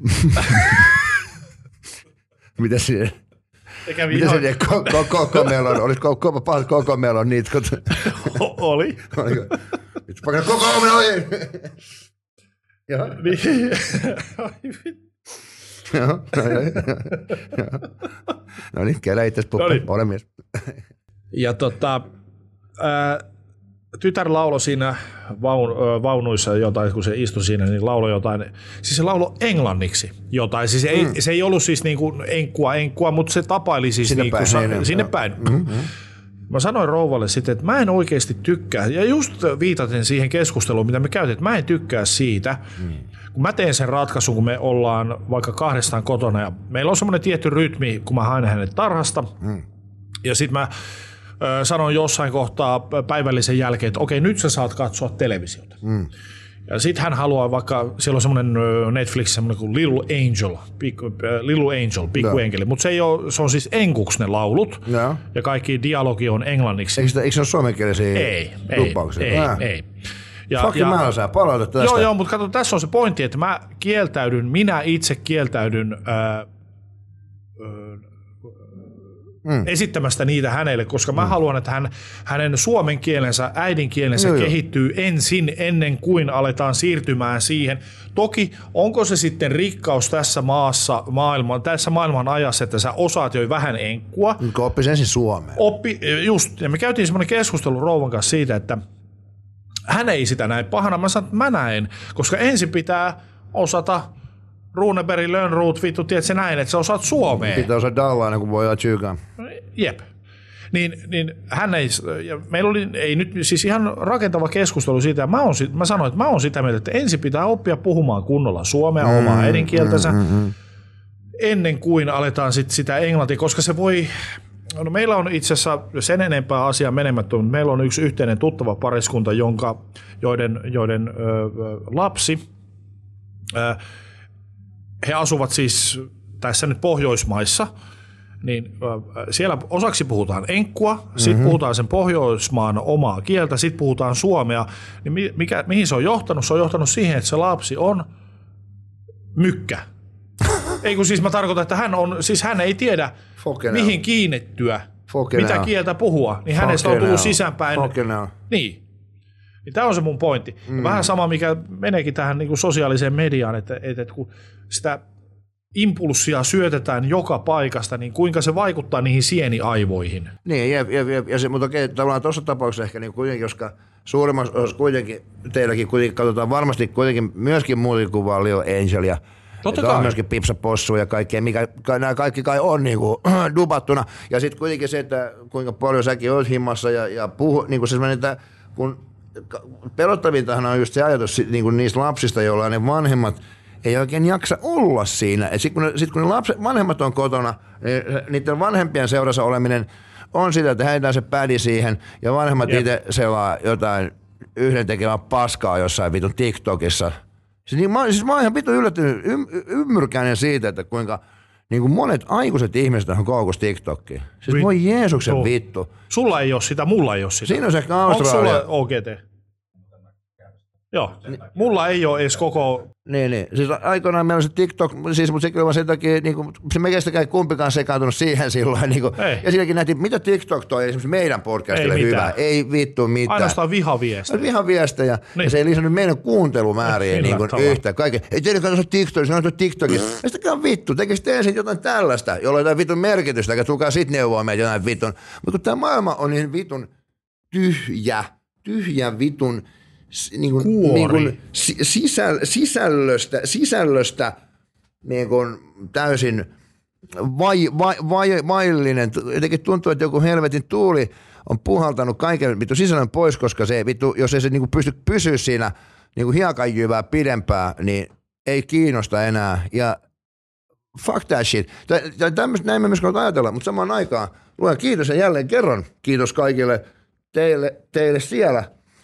Mitä siinä? Mitä se CoComelon? Olisiko CoComelon niitkot? Oli. Nyt pakana CoComelon! Joo. Joo. No niin, kelä itseasi puppa. Ole mies. Ja tytär lauloi siinä vaunuissa jotain, kun se istui siinä, niin lauloi jotain. Siis se lauloi englanniksi jotain. Siis se ei ollut siis niinku enkkua, mutta se tapaili siis sinne päin. Mm-hmm. Mä sanoin rouvalle sitten, että mä en oikeasti tykkää, ja just viitaten siihen keskusteluun, mitä me käytiin, että mä en tykkää siitä, kun mä teen sen ratkaisun, kun me ollaan vaikka kahdestaan kotona, ja meillä on semmoinen tietty rytmi, kun mä haen hänet tarhasta, ja sitten mä sanon jossain kohtaa päivällisen jälkeen, että okei, nyt sä saat katsoa televisiota. Ja sitten hän haluaa vaikka, siellä on semmoinen Netflix, semmoinen kuin Little Angel, Pikku Enkeli, mutta se on siis enkuksi ne laulut, ja kaikki dialogi on englanniksi. Eikö se ole suomenkielisiä lupauksia? Ei. Fucking mä osaan palauta tästä. Joo, mutta kato, tässä on se pointti, että minä itse kieltäydyn esittämästä niitä hänelle, koska mä haluan, että hänen suomen kielensä, äidinkielensä kehittyy ensin, ennen kuin aletaan siirtymään siihen. Toki onko se sitten rikkaus tässä tässä maailman ajassa, että sä osaat jo vähän enkkua. Oppisi ensin suomea. Just, ja me käytiin semmoinen keskustelu rouvan kanssa siitä, että hän ei sitä näin pahana. Mä sanon, että mä näen, koska ensin pitää osata Runeberg, Lönnroot, vittu, tiedätkö näin, että sä osaat suomea. Pitää osaa dallainen, kun voi tyykaan. Jep. Niin hän ei, ja meillä oli nyt siis ihan rakentava keskustelu siitä, ja mä sanoin, että mä oon sitä mieltä, että ensin pitää oppia puhumaan kunnolla suomea, omaa äidinkieltänsä, ennen kuin aletaan sitä englantia, koska se voi, no meillä on itse asiassa sen enempää asiaa menemättä, mutta meillä on yksi yhteinen tuttava pariskunta, joiden lapsi, he asuvat siis tässä nyt Pohjoismaissa, niin siellä osaksi puhutaan enkkua, sitten puhutaan sen Pohjoismaan omaa kieltä, sitten puhutaan suomea. Niin mihin se on johtanut? Se on johtanut siihen, että se lapsi on mykkä. Ei kun siis mä tarkoitan, että hän ei tiedä mihin kiinnittyä, mitä kieltä puhua, niin hänestä on tullut sisäänpäin. Niin. Tämä on se mun pointti. Vähän sama, mikä meneekin tähän niin kuin sosiaaliseen mediaan, että kun sitä impulssia syötetään joka paikasta, niin kuinka se vaikuttaa niihin sieniaivoihin. Niin, ja se, mutta okei, tavallaan tuossa tapauksessa ehkä niin kuitenkin, koska suurimmassa osassa kuitenkin, teilläkin kuitenkin katsotaan varmasti kuitenkin myöskin muuta kuin vaan Leo Angelia. On myöskin Pipsa Possu ja kaikkea, mikä nämä kaikki kai on niin kuin dubattuna. Ja sitten kuitenkin se, että kuinka paljon säkin olet himmassa ja puhu, niin kuin se sellainen, että kun pelottavintahan on just se ajatus niin kuin niistä lapsista, joilla ne vanhemmat ei oikein jaksa olla siinä. Sitten kun ne vanhemmat on kotona, niin niiden vanhempien seurassa oleminen on sitä, että heitään se pädi siihen ja vanhemmat itse selaa jotain yhdentekevää paskaa jossain vitun TikTokissa. Siis mä oon ihan vitun yllättynyt, ymmyrkäinen siitä, että kuinka niin kuin monet aikuiset ihmiset on koukussa TikTokiin. Siis voi Jeesuksen vittu. Sulla ei ole sitä, mulla ei ole sitä. Siinä on se Australia. Onko sulla OGT? Joo. Mulla ei ole edes koko Niin. Siis aikoinaan meillä on se TikTok, siis, mutta sekin on sen takia, niin kuin, se meikästäkään ei kumpikaan sekaantunut siihen silloin. Niin kuin, ja silläkin nähtiin, mitä TikTok toi esimerkiksi meidän podcastille hyvää. Ei vittu mitään. Ainoastaan vihaviestejä. Vihaviestejä, niin. Ja se ei lisännyt meidän kuuntelumääriä niin kuin yhtä. Kaiken. Ei teidän kannata TikTokissa, se on TikTokissa. Ja sitäkään vittu, tekisi ensin jotain tällaista, jolla on jotain vitun merkitystä, eikä tulkaa sit neuvoa meitä jotain vitun. Mutta kun tämä maailma on niin vitun tyhjä vitun niin kuin sisällöstä niin kuin täysin vaillinen. Jotenkin tuntuu, että joku helvetin tuuli on puhaltanut kaiken vittu sisällön pois, koska se vittu, jos ei se niin kuin pysty pysyä siinä niin kuin hiekanjyvää pidempään, niin ei kiinnosta enää. Ja fuck that shit. Tämmöistä näin me myös ajatella, mutta samaan aikaan luen kiitos ja jälleen kerran kiitos kaikille teille siellä,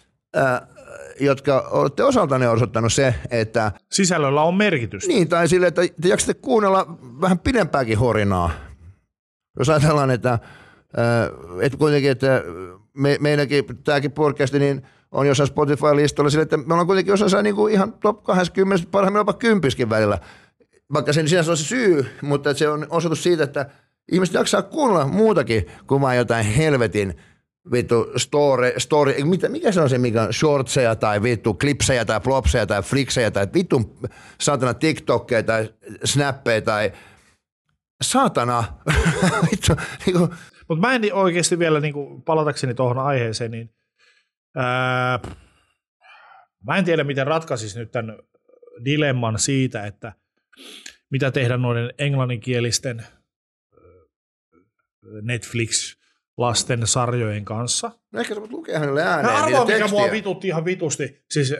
jotka olette osaltanne osoittanut se, että sisällöllä on merkitystä. Niin, tai sille, että te jaksatte kuunnella vähän pidempääkin horinaa. Jos ajatellaan, että kuitenkin, että meidänkin tämäkin podcast niin on jossain Spotify-listalla sille, että me ollaan kuitenkin jossain niin kuin ihan top 20, parhaimmillaan jopa 10 välillä. Vaikka sen sinänsä on se syy, mutta se on osoitus siitä, että ihmiset jaksaa kuunnella muutakin kuin vain jotain helvetin vittu story, mikä se on se, mikä on shortseja tai vittu klipsejä tai plopseja tai fliksejä tai vittu saatana TikTokkeja tai snappeja tai saatana. Vittu, niinku. Mutta mä en oikeasti vielä niinku, palatakseni tuohon aiheeseen, niin mä en tiedä, miten ratkaisis nyt tämän dilemman siitä, että mitä tehdä noiden englanninkielisten Netflix-lasten sarjojen kanssa. No ehkä sä voit lukea hänelle ääneen niitä tekstiä. Mikä mua vitutti ihan vitusti. Siis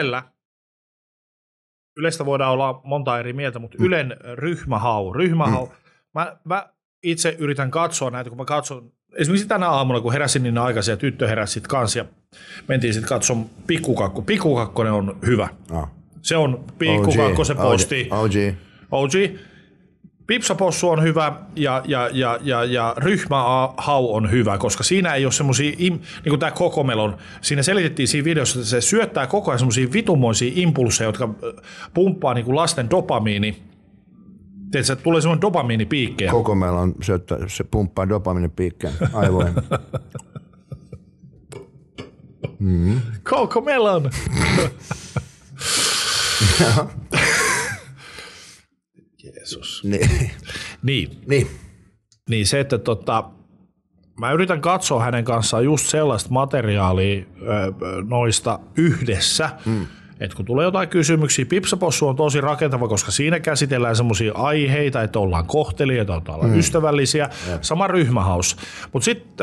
Ylestä voidaan olla monta eri mieltä, mutta Ylen ryhmähau. Mä itse yritän katsoa näitä, kun mä katson, esimerkiksi tänä aamuna, kun heräsin niin aikaisin ja tyttö heräsi sitten kanssa ja mentiin sitten katsomaan Pikkukakko. Pikkukakkonen on hyvä. Se on Pikkukakko, se posti. OG. Pipsapossu on hyvä ja ryhmähau on hyvä, koska siinä ei ole semmosia, niin kuin tämä Kokomelon, siinä selitettiin siinä videossa, että se syöttää koko ajan semmosia vitumoisia impulseja, jotka pumppaa niin kuin lasten dopamiini. Tiedätkö, että tulee semmoinen dopamiinipiikkejä. Kokomelon syöttää, se pumppaa dopamiinipiikkejä aivoihin. Kokomelon! Jeesus. Niin se, että mä yritän katsoa hänen kanssaan just sellaista materiaalia noista yhdessä, että kun tulee jotain kysymyksiä, Pipsapossu on tosi rakentava, koska siinä käsitellään semmoisia aiheita, että ollaan kohtelijoita, että ollaan ystävällisiä, sama ryhmähaus. Mutta sitten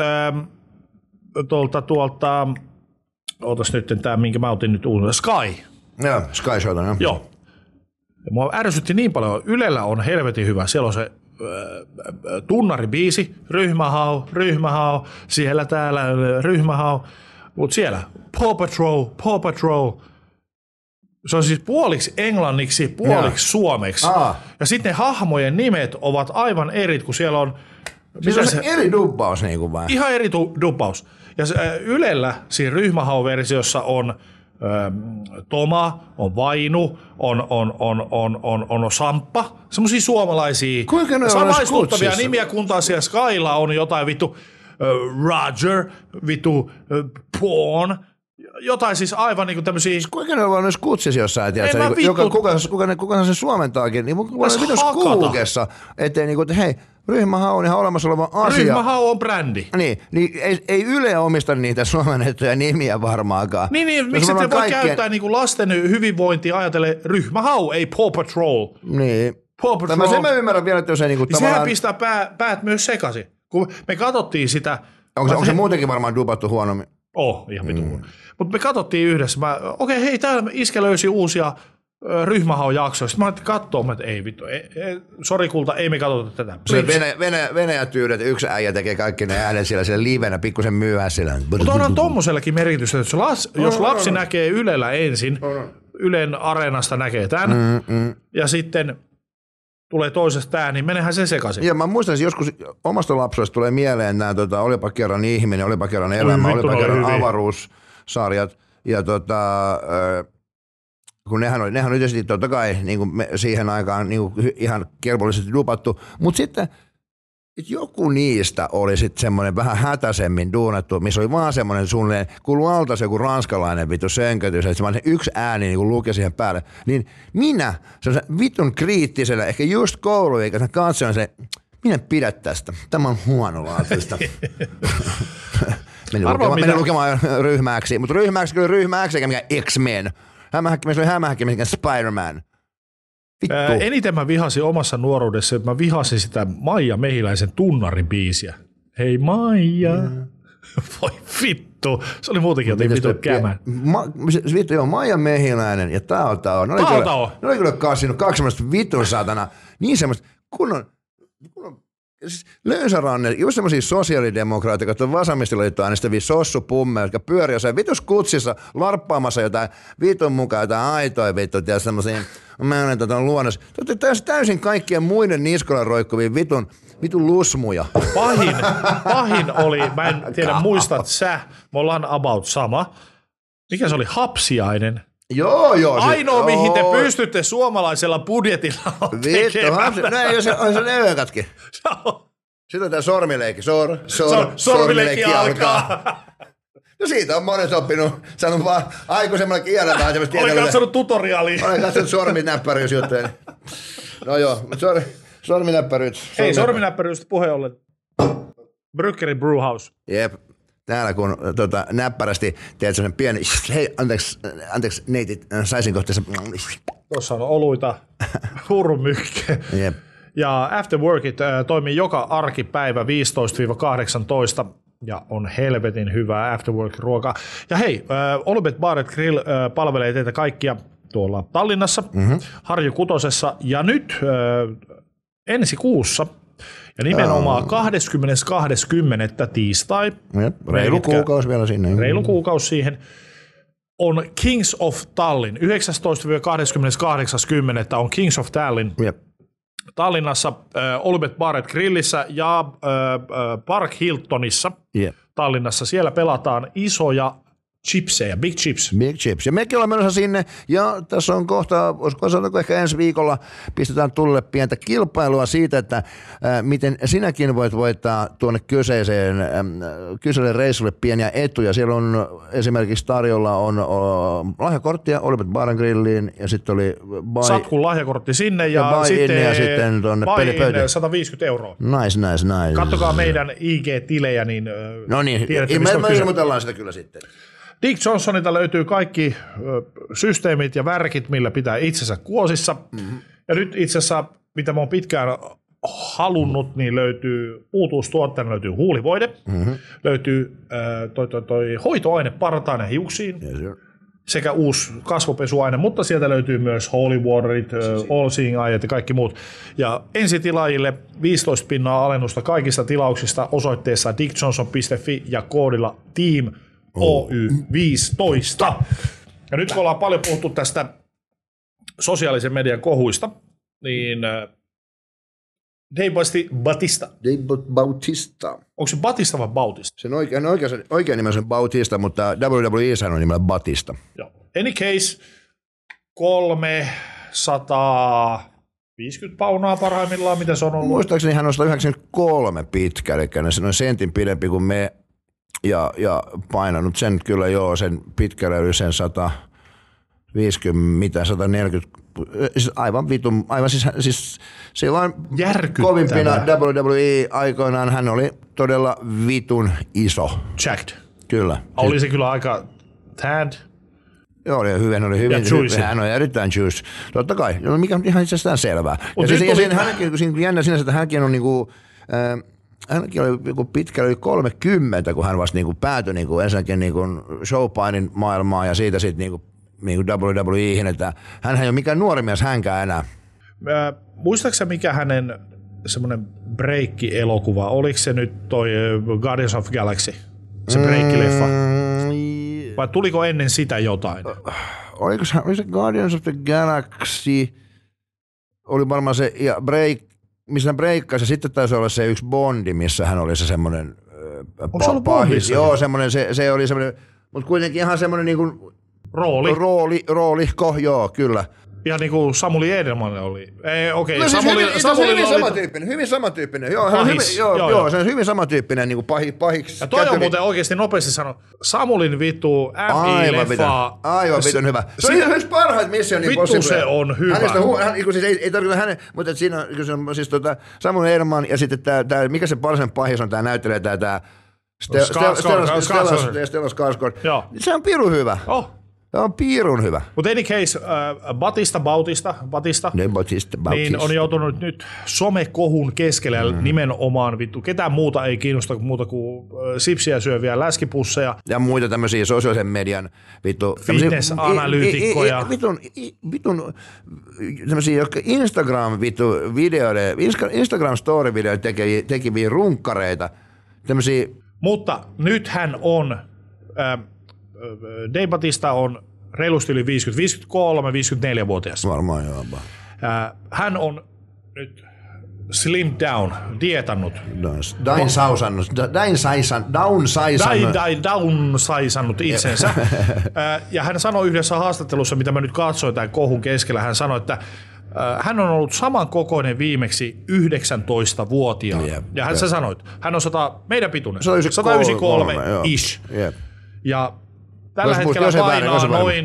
tuolta, ootas nyt tämä, minkä mä otin nyt uuden, Sky. Joo, Sky Showta. Joo. Ja mua ärsytti niin paljon. Ylellä on helvetin hyvä. Siellä on se tunnaribiisi, ryhmähau, siellä täällä ryhmähau. Mutta siellä Paw Patrol. Se on siis puoliksi englanniksi, puoliksi suomeksi. Ja sitten ne hahmojen nimet ovat aivan eri, kun siellä on... Siis on se eri dubbaus niin kuin vai? Ihan eri dubbaus. Ja Ylellä siinä ryhmähau-versiossa on Toma, on Vainu, on Samppa, semmosia suomalaisia samaistuttavia nimiä, kun taas siellä Skylla on jotain vittu Roger, vittu Pawn, jotain siis aivan niinku tämmösiä... Kuinka ne on vaan noissa kutsissa jossain, tiedätkö? Kuka se suomentaakin, niin mun vitus kuulukessa, ettei niinku, että hei, ryhmähau on ihan olemassa oleva asia. Ryhmähau on brändi. Niin ei Yle omista niitä suomennettuja nimiä varmaankaan. Niin miksi te voi käyttää niinku lasten hyvinvointia ajatellen ryhmähau, ei Paw Patrol. Niin. Paw Patrol. Sen mä ymmärrän vielä, että jos ei niinku niin tavallaan... Sehän pistää päät myös sekaisin. Kun me katsottiin sitä... Onko se muutenkin varmaan dubattu huonommin? Ihan vitun. Mutta me katsottiin yhdessä. Okei, hei, täällä Iskä löysi uusia ryhmähau-jaksoja. Sitten mä ajattelin katsoa, että ei vittu, sori kulta, ei me katsota tätä. Venäjä-tyydet, yksi äijä tekee kaikki ne äänet siellä livenä, pikkusen myöhään siellä. Mutta onhan tommosellakin merkitystä, että jos lapsi näkee Ylellä ensin, Ylen Areenasta näkee tämän, ja sitten tulee toisesta tää, niin menehän se sekaisin. Ja mä muistan, joskus omasta lapsuudesta tulee mieleen nämä Olipa kerran ihminen, Olipa kerran elämä, Olipa kerran avaruussarjat. Ja kun nehän oli tietysti totta kai niin kuin siihen aikaan niin kuin ihan kelpollisesti dupattu, mutta sitten joku niistä oli sitten semmoinen vähän hätäisemmin duunattu, missä oli vaan semmoinen suunnilleen, kuului alta se joku ranskalainen vittu sönkötys, että semmoinen yksi ääni niin kuin luki siihen päälle, niin minä semmoisen vitun kriittisellä, ehkä just kouluikäisen katsoin se, minä pidä tästä, tämä on huonolaatuista. Menin lukemaan ryhmäksi, mutta ryhmäksi kyllä ryhmäksi, eikä mikään X-Men. Se oli hämähäkki, mikä Spider-Man. Eniten mä vihasin omassa nuoruudessa, että mä vihasin sitä Maija Mehiläisen Tunnarin biisiä. Hei Maija. Voi vittu. Se oli muutenkin jotenkin vittu kämän. Vittu joo, Maija Mehiläinen ja Tao. Ne oli kyllä kassinut kaksi semmoista vittun satana. Niin semmoista kunnon siis löysäranne, just semmosia sosiaalidemokraatia, jotka on vasemmistoliittoa äänestäviä sossupummeja, jotka pyörii jossain vitus kutsissa larppaamassa jotain vitun mukaan, jotain aitoja vittu, ja semmosia, mä olen luonnossa. Te olette täysin kaikkien muiden niskoilla roikkuvia vitun lusmuja. Pahin oli, mä en tiedä muistat sä, me ollaan about sama. Mikä se oli? Hapsiainen. Joo. Ainoa, mihin te pystytte suomalaisella budjetilla tekemään. Vittu, no ei, se löökatkin. Sitten on tää sormileikki. Sormileikki alkaa. No siitä on monet oppinut. Sanon vaan aikuisemmalla kielellä vähän semmoista tiedellä. Olen katsonut tutoriaalia. Olen katsonut sorminäppäryysjuttuja. No joo, sorminäppäryys. Hei, sorminäppäryys puheen ollen. Brückerin Brewhouse. Jep. Täällä kun näppärästi teet sellainen pieni, hei anteeksi neitit, saisinko tässä? Tuossa on oluita, hurmykke. Yep. Ja After Workit toimii joka arkipäivä 15-18 ja on helvetin hyvää After Work-ruokaa. Ja hei, Olbet Bar & Grill palvelee teitä kaikkia tuolla Tallinnassa, Harju Kutosessa ja nyt ensi kuussa. Ja nimenomaan 20.20. tiistai. Reilu kuukausi vielä sinne. Reilu kuukausi siihen. On Kings of Tallinn. 19-28.10. on Kings of Tallinn. Yep. Tallinnassa Olbet Bar & Grillissä ja Park Hiltonissa Tallinnassa. Siellä pelataan isoja chipsejä, Big Chips. Big Chips. Ja mekin ollaan menossa sinne, ja tässä on kohta, olisiko sanoa, ehkä ensi viikolla pistetään tulle pientä kilpailua siitä, että miten sinäkin voit voittaa tuonne kyseiselle reissulle pieniä etuja. Siellä on esimerkiksi tarjolla on lahjakorttia Olbet Bar & Grilliin, ja sitten oli Satkun lahjakortti sinne, ja sitten tuonne pelipöytiin. 150 €. Nice. Kattokaa meidän IG-tilejä, niin no niin, tiedätte, mistä on kyse. Me ilmoitellaan sitä kyllä sitten. Dick Johnsonilta löytyy kaikki systeemit ja värkit, millä pitää itsensä kuosissa. Mm-hmm. Ja nyt itse asiassa, mitä mä oon pitkään halunnut, niin löytyy uutuustuotteena, löytyy huulivoide, löytyy toi hoitoaine partaan ja hiuksiin, sekä uusi kasvopesuaine, mutta sieltä löytyy myös Holy Waterit, All Seeing Eye ja kaikki muut. Ja ensitilaajille 15% alennusta kaikista tilauksista osoitteessa dickjohnson.fi ja koodilla TEAM OY15. Ja nyt kun ollaan paljon puhuttu tästä sosiaalisen median kohuista, niin Dave Bautista. Onko se Batista vai Bautista? Sen oikein nimensä on Bautista, mutta WWE sanoo nimellä Batista. Joo. Any case, 350 paunaa parhaimmillaan, mitä se on ollut? Muistaakseni hän on 193 pitkä, eli se on sentin pidempi kuin me. Ja painanut sen kyllä joo, sen pitkällä yli sen 150, 140, siis aivan vitun, siis silloin kovimpina WWE aikoinaan hän oli todella vitun iso. Jacked. Kyllä. Oli se kyllä aika tanned. Joo, hän oli hyvin, hän oli erittäin juice. Totta kai, mikä on ihan itsestään selvää. Ja hänenkin jännä sinänsä, että hänkin on niinku, hänkin oli joku pitkä, oli 30, kun hän vasta niinku päätyi niinku ensinnäkin niinku showpainin maailmaan ja siitä sitten niinku WWE:hin, että hänhän ei ole mikään nuori mies hänkään enää. Muistaaksä mikä hänen semmoinen breikki-elokuva, oliko se nyt toi Guardians of Galaxy, se breikki-leffa? Vai tuliko ennen sitä jotain? Oliko se Guardians of the Galaxy, oli varmaan se, ja missä hän breikkasi, ja sitten taisi olla se yksi Bondi, missä hän oli se semmoinen onko se ollut Bondissa? Joo, semmoinen, se oli semmoinen, mutta kuitenkin ihan semmoinen niin kuin Rooliko, joo, kyllä. Ihan niin kuin Samuli Edelman oli. Okei, No siis hyvin oli samantyyppinen. Joo, Joo. se on hyvin samantyyppinen niin kuin pahiksi. Ja toi on muuten oikeasti nopeasti sanonut. Samulin vittu MI-leffa. Aivan vitun hyvä. Se on yksi parhaita Mission Impossible. Vittu se on hyvä. Siis ei tarkoita hänen, mutta siinä on siis Samuli Edelman ja sitten tämä, mikä se varsinainen pahis on, tämä näyttelee tämä Stellan Skarsgård. Se on pirun hyvä. Se on piirun hyvä. Mutta any case, Batista niin on joutunut nyt somekohun keskelle nimenomaan vittu. Ketään muuta ei kiinnosta muuta kuin sipsiä syöviä läskipusseja. Ja muita tämmöisiä sosiaalisen median vittu. Fitness-analyytikkoja. Vitun tämmöisiä, jotka Instagram story-videoita tekeviä runkkareita. Tämmöisiä. Mutta nyt hän on... Dave Batista on reilusti yli 53-54-vuotias. Varmaan joo. Hän on nyt slim down, dietannut. Downsaisannut itsensä. Ja hän sanoi yhdessä haastattelussa, mitä mä nyt katsoin tämän kohun keskellä, hän sanoi, että hän on ollut samankokoinen viimeksi 19-vuotiaana. Ja hän sä sanoit, hän on meidän pituinen, 193-ish. Ja tällä hetkellä painaa noin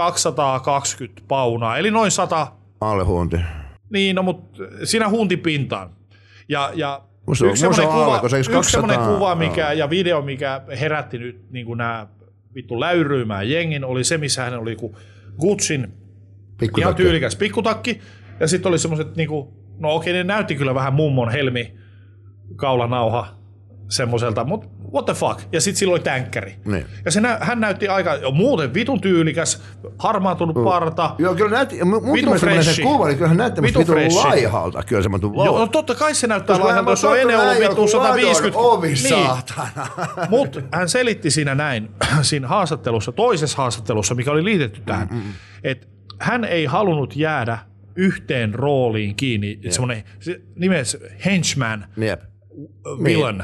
220 paunaa, eli noin 100. Alle huunti. Niin, no, mutta siinä huuntipintaan. Ja yksi semmoinen kuva ja video, mikä herätti nyt niin nämä vittu läyryymään jengin, oli se, missä hän oli Gucciin ihan tyylikäs pikkutakki. Ja sitten oli semmoiset, no okei, ne näytti kyllä vähän mummon helmi kaulanauha semmoiselta, mutta what the fuck? Ja sitten sillä oli tänkkäri. Niin. Ja hän näytti aika muuten vitun tyylikäs, harmaantunut parta. Joo, kyllä näytti, vitun freshi. Kuva, niin kyllä hän näytti vitun laihalta. Kyllä se joo, no totta kai se näyttää laihalta, se on ennen ollut vitun 150. Ovi, saatana. Mutta hän selitti siinä näin, siinä toisessa haastattelussa, mikä oli liitetty tähän, että hän ei halunnut jäädä yhteen rooliin kiinni, semmoinen nimensä henchman. Jep. Villain.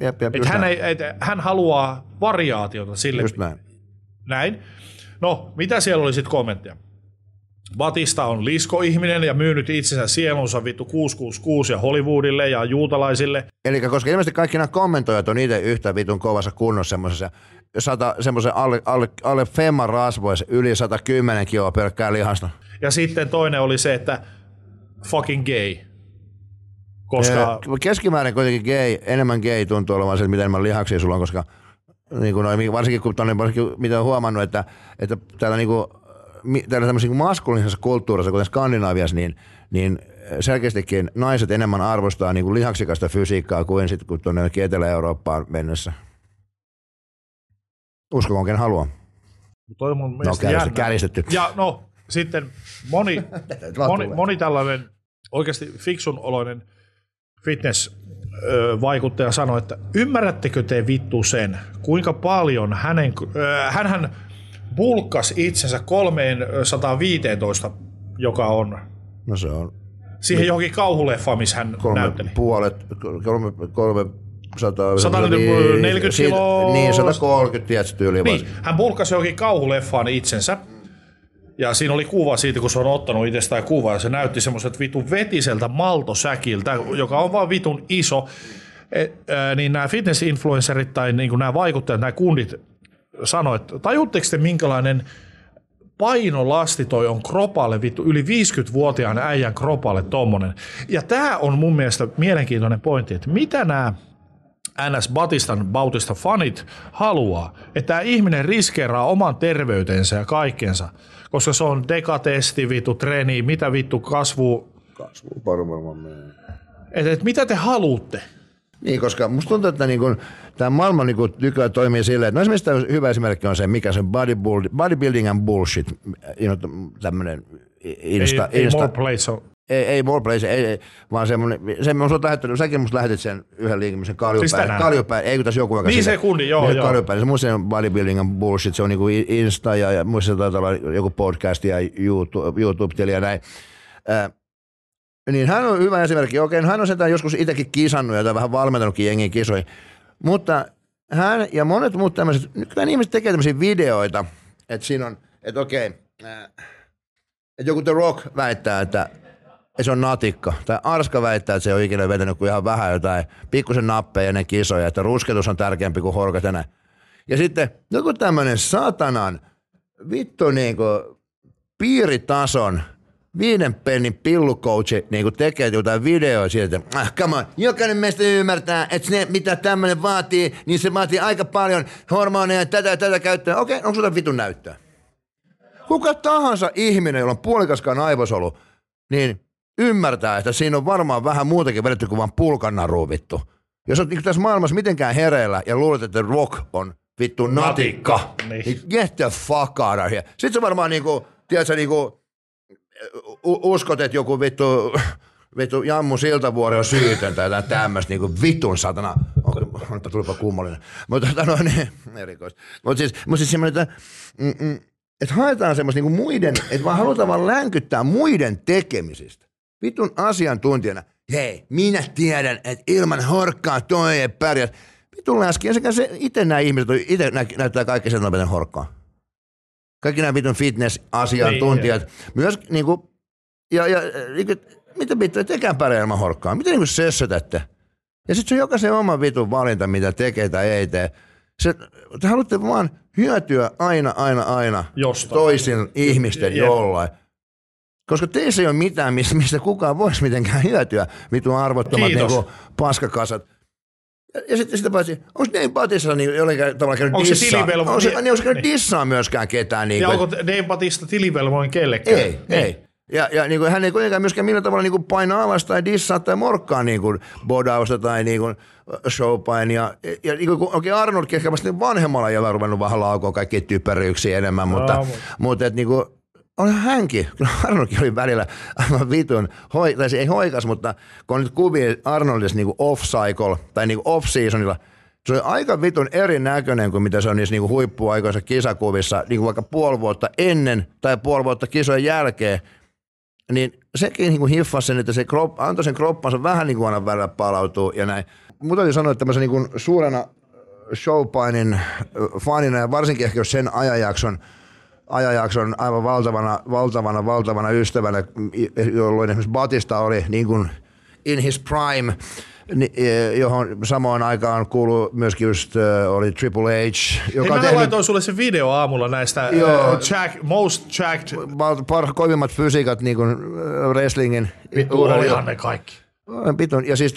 Hän haluaa variaatiota sille. Just näin. No, mitä siellä oli sitten kommentteja? Batista on liskoihminen ja myynyt itsensä sielunsa vittu 666 ja Hollywoodille ja juutalaisille. Eli koska ilmeisesti kaikki nämä kommentoijat on itse yhtä vitun kovassa kunnossa semmoisen alle femman rasvoissa yli 110 kiloa pelkkää lihasta. Ja sitten toinen oli se, että fucking gay. Koska keskimäärin kuitenkin enemmän gay tuntuu olevan se, mitä enemmän lihaksia sulla on, koska niin kuin varsinkin mitä on huomannut, että täällä tämmöisessä maskuliinisessa kulttuurissa, kuten Skandinaaviassa, niin selkeästikin naiset enemmän arvostaa niin kuin lihaksikasta fysiikkaa kuin sitten kun tuonne Etelä-Eurooppaan mennessä. Uskokoon ken haluaa. Toi on mun mielestä kärjistetty. Ja no sitten moni tällainen oikeasti fiksun oloinen fitness-vaikuttaja sanoi, että ymmärrättekö te vittu sen, kuinka paljon hänhän bulkkasi itsensä 315, joka on, no se on siihen johonkin kauhuleffaan, missä hän näytteli. 140 kiloa. Niin, 130 tietysti yli. Niin, hän bulkkasi johonkin kauhuleffaan itsensä. Ja siinä oli kuva siitä, kun se on ottanut itsestään kuvaa, ja se näytti semmoiset vitun vetiseltä maltosäkiltä, joka on vaan vitun iso. Niin nämä fitness-influencerit tai niin nämä vaikuttajat, nämä kundit sanoivat, että tajutteko te minkälainen painolasti toi on kropalle, vittu yli 50-vuotiaan äijän kropalle tommonen. Ja tämä on mun mielestä mielenkiintoinen pointti, että mitä nämä NS Bautista fanit haluaa, että tämä ihminen riskeeraa oman terveytensä ja kaikkensa, koska se on dekatesti, vittu treeni, mitä vittu kasvu paremmin. Et mitä te haluatte? Niin, koska musta tuntuu, että niin tämä maailma niin nykyään toimii silleen, että no esimerkiksi hyvä esimerkki on se, mikä se bodybuilding and bullshit, tämmöinen more place on. Ei more place, ei, vaan semmoinen, säkin musta lähetit sen yhden liikemisen Kaljupäin, ei kun tässä joku aika niin se kundi, joo. Kaljupäin, se musta on bodybuilding and bullshit, se on niinku Insta ja muista taitaa olla joku podcast ja YouTube-tili ja näin. Niin hän on hyvä esimerkki. Okei, hän on sitä joskus itsekin kisannut ja vähän valmentanutkin jengiin kisoihin. Mutta hän ja monet muut tämmöiset, nykyään ihmiset tekee tämmöisiä videoita, että siinä on että okei, että joku The Rock väittää, että se on natikka, tai Arska väittää, että se on ikinä vetänyt kuin ihan vähän jotain pikkusen nappeja ennen kisoja, että rusketus on tärkeämpi kuin horkat enää. Ja sitten joku tämmöinen satanan vittu niinku piiritason 5 pennin pillucoachi niinku tekee jotain videoa siitä, että come on, jokainen meistä ymmärtää, että ne mitä tämmöinen vaatii, niin se vaatii aika paljon hormoneja tätä käyttöä. Okei, onko sulla vitun näyttöä? Kuka tahansa ihminen, jolla on puolikaskaan aivosolu, niin ymmärtää, että siinä on varmaan vähän muutakin vedetty kuin vaan pulkannaruun vittu. Jos olet tässä maailmassa mitenkään hereillä ja luulet, että Rock on vittu natikka, niin get the fuck out of here. Sitten se varmaan niinku, tiedätkö, niinku, uskot, että joku vittu Jammu Siltavuori on syytön tai jotain tämmöistä niinku vitun satana. Tulipa kummallinen. Mutta niin, erikoista. Mutta siis semmoinen, että haetaan semmoista niinku muiden, että vaan halutaan vaan länkyttää muiden tekemisistä. Vitun asiantuntijana, hei, minä tiedän, että ilman horkkaa toi ei pärjää. Vitun läski, sekä se itse nämä ihmiset itse näyttää kaikki sen nopeiten horkkaa. Kaikki nämä vitun fitness-asiantuntijat. Myös niinku, ja mitä vittu, tekään pärjää ilman horkkaa. Miten niinku sössötätte? Ja sitten se on jokaisen oma vitun valinta, mitä tekee tai ei tee. Te haluatte vaan hyötyä aina jostain. Toisin ihmisten jollain. Koska teissä ei ole mitään, mistä kukaan voisi mitenkään hyötyä, vitun arvottomat niinku paskakasat. Ja sitten sitä paitsi, onko Dave Batista niin jollain tavalla käynyt dissaa? Onko se käynyt dissaa myöskään ketään? Niin ja onko Dave Batista tilivelvoin kellekään? Ei. Ja niin kuin, hän ei kuitenkaan myöskään millään tavalla niin kuin painaa alas tai dissaa tai morkkaa niin kuin bodausta tai niin kuin showpain. Ja niin kuin, okei, Arnoldkin ehkä vasta vanhemmalla jolla on ruvennut vähän laukoa kaikkia typeryyksiä enemmän, mutta et, niin kuin, on hänkin. Kyllä Arnoldkin oli välillä aivan vitun, tai se ei hoikas, mutta kun on nyt kuvia Arnoldissa niin kuin off-cycle tai niin kuin off-seasonilla, se oli aika vitun erinäköinen kuin mitä se on niissä niin kuin huippuaikoissa kisakuvissa, niin kuin vaikka puoli vuotta ennen tai puoli vuotta kisojen jälkeen. Niin sekin niin kuin hiffasi sen, että se antoi sen kroppansa vähän niin kuin aina välillä palautuu ja näin. Mutta täytyy sanoa, että tämmöisen niin kuin suurena showpainin fanina ja varsinkin ehkä jos sen ajanjakson aivan valtavana ystävänä, jolloin esimerkiksi Batista oli niin kuin in his prime, johon samaan aikaan kuului myöskin just oli Triple H. Joka mä laitoin sulle se video aamulla näistä most jacked. Kovimmat fysiikat niin kuin wrestlingin. Olihan ne kaikki. Ja siis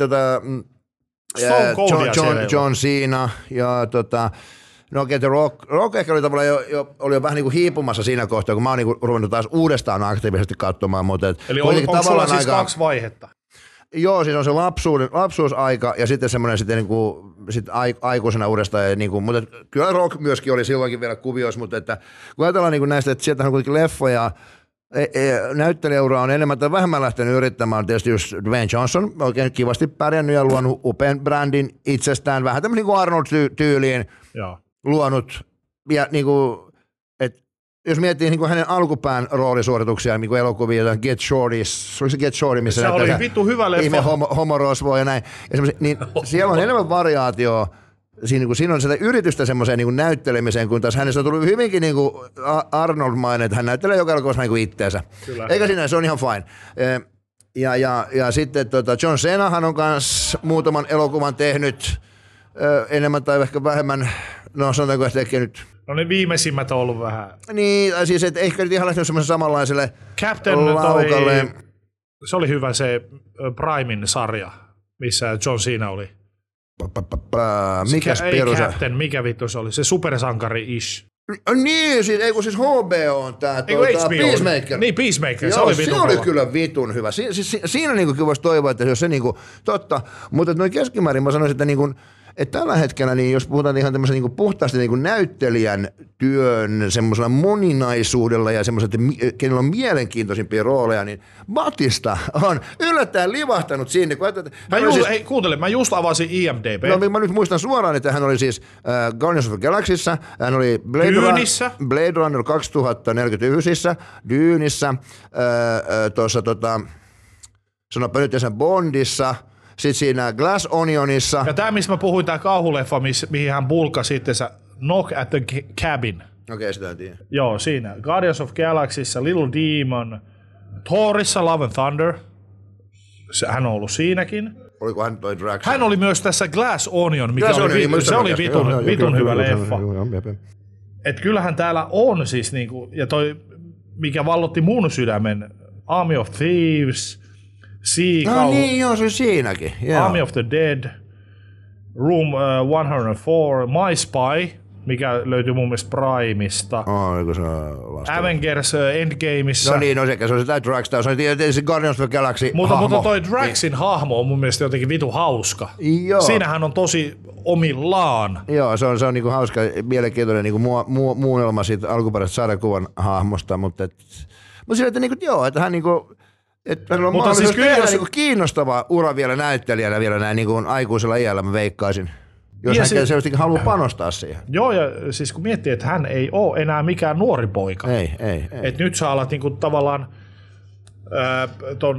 John Cena ja no okei, Rock ehkä oli tavallaan oli jo vähän niin kuin hiipumassa siinä kohtaa, kun mä oon niin ruvennut taas uudestaan aktiivisesti katsomaan. Mutta eli onko sulla siis 2 vaihetta? Joo, siis on se lapsuusaika ja sitten semmoinen sitten niinku sit aikuisena uudestaan ja niinku, mutta kyllä Rock myöskin oli silloinkin vielä kuvioissa, mutta että kun ajatellaan niinku näistä, että sieltä on kuitenkin leffoja, näyttelijäura on enemmän tai vähemmän lähtenyt yrittämään, tietysti just Dwayne Johnson oikein kivasti pärjännyt ja luonut upean brändin itsestään, vähän tämmöinen niin kuin Arnold-tyyliin luonut ja niinku, jos miettii niin kuin hänen alkupään roolisuorituksia, niin kuin elokuvia, jotain Get Shorty, se oli se Get Shorty, missä se oli vittu hyvä leffa. Ihme homorosvoa ja näin. Ja niin siellä on enemmän variaatioa. Siinä on sitä yritystä semmoiseen niin kuin näyttelemiseen, kun taas hänestä on tullut hyvinkin niin kuin Arnold-mainen, että hän näyttelee joka elokuvassa niin kuin itteensä. Kyllä. Eikä siinä, se on ihan fine. Ja sitten John Cenahan on myös muutaman elokuvan tehnyt, enemmän tai ehkä vähemmän, no sanotaanko ehkä nyt. No ne viimeisimmät on ollut vähän. Niin, siis et ehkä nyt ihan lähtenyt semmoisen samanlaiselle Captain laukalle. Se oli hyvä se Primein sarja, missä John Cena oli. Mikäs perus? Ei Captain, mikä vittu se oli? Se supersankari-ish. Niin, siis HBO on tää Peacemaker. Niin, Peacemaker, joo, se oli vitun se oli kyllä vitun hyvä. Siinä niinku kyllä voisi toivoa, että jos se niinku, totta, mutta noin keskimäärin mä sanoisin, että niinku, että tällä hetkellä, niin jos puhutaan ihan tämmöisen niin kuin puhtaasti niin kuin näyttelijän työn semmoisella moninaisuudella ja semmoisella, että kenellä on mielenkiintoisimpia rooleja, niin Batista on yllättäen livahtanut sinne. Kuuntele, mä just avasin IMDb. No, mä nyt muistan suoraan, että hän oli siis Guardians of the Galaxyssä, hän oli Blade Runner 2049, Dynissä, tuossa sanoppa nyt sen Bondissa, sitten siinä Glass Onionissa. Ja tämä, mistä mä puhuin, tämä kauhuleffa, mihin hän bulkasi itsensä, Knock at the Cabin. Okei, sitä en tiedä. Joo, siinä. Guardians of Galaxyssa, Little Demon, Thorissa Love and Thunder. Hän on ollut siinäkin. Oliko hän toi Drax? Hän oli myös tässä Glass Onion, mikä se oli vitun hyvä leffa. Et kyllähän täällä on siis, niinku, ja toi, mikä vallotti mun sydämen, Army of Thieves, No niin, joo, se oli siinäkin. Yeah. Army of the Dead, Room 104, My Spy, mikä löytyy mun mielestä Primeista. Oliko se vasta? Avengers Endgameissa. No niin, no sekä se oli tämä Drax, se oli tietysti Guardians of the Galaxy mutta toi Draxin hahmo on mun mielestä jotenkin vitu hauska. Joo. Siinähän on tosi omillaan. Joo, se on niinku hauska, mielenkiintoinen niinku muunnelma siitä alkuperäisestä sarjakuvan hahmosta, mutta sillä, että niinku, joo, että hän niinku, että hän on mahdollisuus siis tehdä niinku kiinnostava ura vielä näyttelijänä vielä näin niinku aikuisella iällä, mä veikkaisin. Jos hän selvästikin haluaa panostaa siihen. Joo, ja siis kun miettii, että hän ei ole enää mikään nuori poika. Ei. Että nyt sä alat niinku tavallaan ton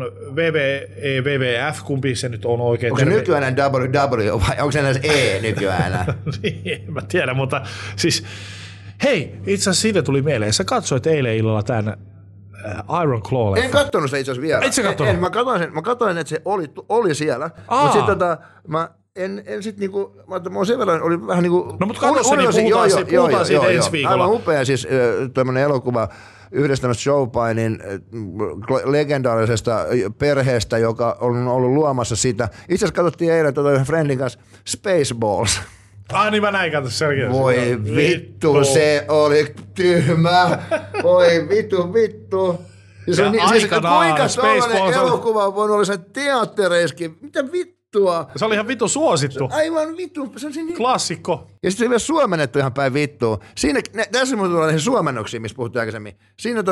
WWF, kumpi se nyt on oikein. Onko se nykyään WW vai onko se enää E nykyään? Niin, mä tiedän, mutta siis hei, itse asiassa siitä tuli mieleen. Sä katsoit eilen illalla tämän Iron Claw-leffan. En katsonut sitä itse asiassa vielä. Et sä katsonut? Mä katsoin, että se oli siellä, mutta sitten En sit niinku, mä oon sen verran, oli vähän niinku... No mut katso se, niin puhutaan siitä ensi viikolla. Aivan upea siis tämmönen elokuva yhdessä tämmöistä Joe Bidenin legendaarisesta perheestä, joka on ollut luomassa sitä. Itse asiassa katsottiin eilen yhden friendin kanssa Spaceballs. Niin mä näin katso selkeästi. Voi vittu, se oli tyhmä. Voi vittu. Ja se, siis, kuinka tällainen elokuva on voinut olla sen teattereiskin? Mitä vittua? Se oli ihan vittu suosittu. Aivan vittu. Se on niin... Klassikko. Ja sitten se vielä suomennettu ihan päin vittua. Tässä mun tulee näihin suomennoksiin, missä puhuttiin aikaisemmin. Siinä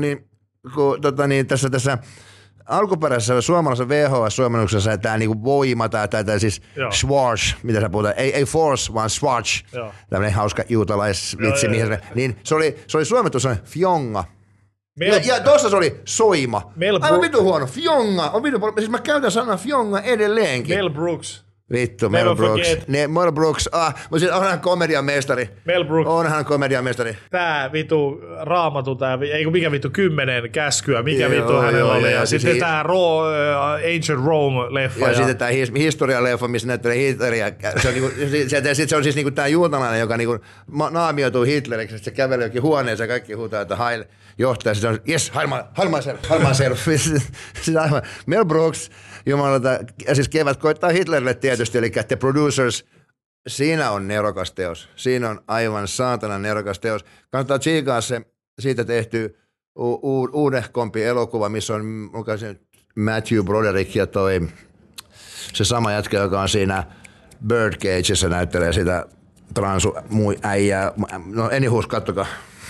tässä alkuperäisessä suomalaisessa VHS-suomennuksessa tämä niinku voima, tämä siis Schwarz, mitä sä puhutaan, ei Force, vaan Schwarz. Tämmöinen hauska juutalaisvitsi. Niin se oli suomettu sellainen Fjonga. Ja tuossa se oli soima. Aivan vittu huono. Fjonga. Siis mä käytän sanaa Fjonga edelleenkin. Mel Brooks. Vittu, Mel Brooks. Mel Brooks. Onhan hän komedian mestari. Mel Brooks. Onhan komedian mestari. Tää vittu Raamatu, mikä vittu 10 käskyä, mikä vittu hänellä oli. Ja sitten tää Ancient Rome-leffa. Ja sitten tää historia-leffa, missä näyttelee Hitleriä. Se on siis niinku tää juutalainen, joka niinku naamioituu Hitleriksi. Se kävelee jokin huoneeseen ja kaikki huutaa, että Heil johtaja. Se on, yes, Heilmanself. Mel Brooks. Jumalata, ja siis kevät koittaa Hitlerille tietysti, eli The Producers, siinä on nerokas teos. Siinä on aivan saatanan nerokas teos. Kannattaa tsiikaa se siitä tehty uudehkompi elokuva, missä on mukaan se Matthew Broderick ja se sama jätkä, joka on siinä Birdcageissa näyttelee sitä äijää. No anyhoos, kattokaa.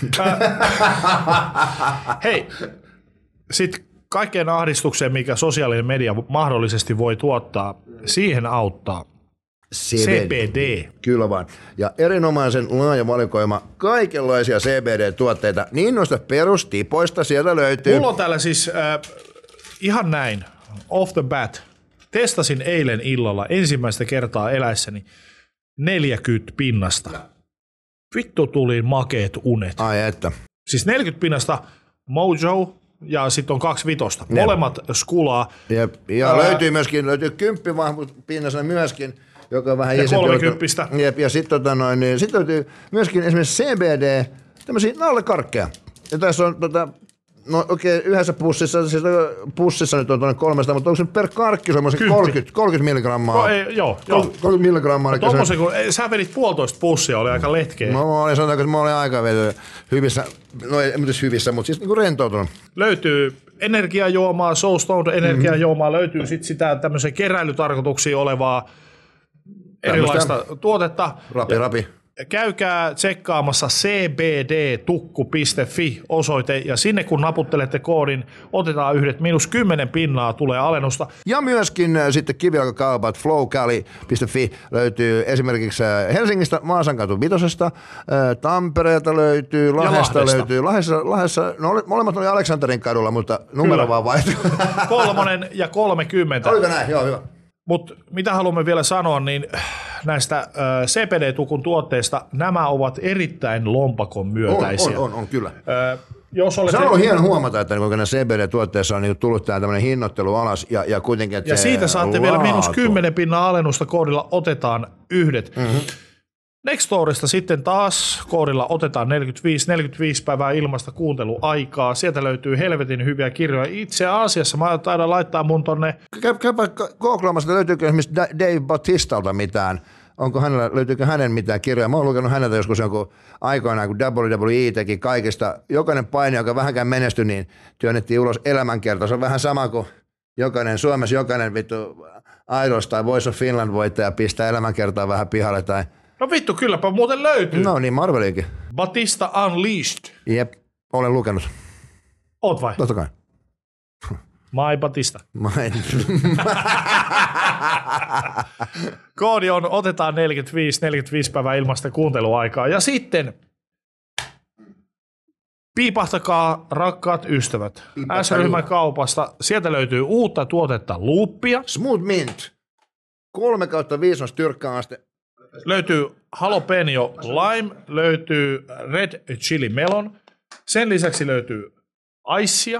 Hei, sit kaikkeen ahdistukseen, mikä sosiaalinen media mahdollisesti voi tuottaa, siihen auttaa CBD. Kyllä vaan. Ja erinomaisen laaja valikoima kaikenlaisia CBD-tuotteita, niin noista perustipoista sieltä löytyy. Mulla on täällä siis ihan näin, off the bat, testasin eilen illalla ensimmäistä kertaa eläessäni 40 pinnasta. Vittu tuli makeet unet. Ai että. Siis 40 pinnasta Mojo, ja sitten on 2 vitosta. Molemmat skulaa. Ja löytyy 10 pinnasena myöskin, joka on vähän isempi. Ja 30. Ja sitten sit löytyy myöskin esimerkiksi CBD, tämmöisiä nallekarkkeja. Ja tässä on yhdessä pussissa nyt on tuonne 300, mutta onko se per karkki semmoisen 30 milligrammaa? No, joo. 30 milligrammaa. Tuommoisen, kun sä vedit 1,5 pussia, oli aika letkeä. Mä olin aika hyvissä, no ei hyvissä, mutta siis niinku rentoutunut. Löytyy energiajuomaa, Soul Stone energiajuomaa, löytyy sitten sitä tämmöisen keräilytarkoituksia olevaa erilaista tuotetta. Rapi. Käykää tsekkaamassa cbdtukku.fi osoite ja sinne kun naputtelette koodin, otetaan yhdet -10 tulee alennusta. Ja myöskin sitten kivijalkakaupat flowcali.fi löytyy esimerkiksi Helsingistä Vaasankatu 5, Tampereelta löytyy, Lahdesta löytyy. Lahdessa, no molemmat oli Aleksanterin kadulla, mutta numero vaan vaihtuu. 3 ja 30. Oliko näin? Joo, hyvä. Mutta mitä haluamme vielä sanoa, niin näistä CBD-tukun tuotteista nämä ovat erittäin lompakon myötäisiä. On kyllä. Jos se on ollut hieno huomata, että kun ne CBD-tuotteessa on niin tullut tämmöinen hinnoittelu alas ja kuitenkin, että ja siitä saatte vielä -10% alennusta koodilla otetaan yhdet. Mm-hmm. Nextorista sitten taas koodilla otetaan 45 päivää ilmasta kuunteluaikaa. Sieltä löytyy helvetin hyviä kirjoja. Itse asiassa mä taidan laittaa mun tonne... Käypä googlaamassa, löytyykö esimerkiksi Dave Bautistalta mitään? Löytyykö hänen mitään kirjoja? Mä oon lukenut häneltä joskus jonkun aikoinaan, kun WWE teki kaikista. Jokainen paini, joka vähänkään menestyi, niin työnnettiin ulos elämänkerta. Se on vähän sama kuin Suomessa jokainen vittu Idols tai Voice of Finland voittaja pistää elämänkertaa vähän pihalle tai... No vittu, kylläpä muuten löytyy. No niin, Marvelikin. Batista Unleashed. Jep, olen lukenut. Oot vai? Totta kai. My Batista. Koodi on otetaan 45 päivää ilmasta kuunteluaikaa. Ja sitten piipahtakaa, rakkaat ystävät. S-ryhmän kaupasta. Sieltä löytyy uutta tuotetta Loopia. Smooth Mint. 3/5 on styrkkäaste. Löytyy jalapeno lime, löytyy red chili melon. Sen lisäksi löytyy icea,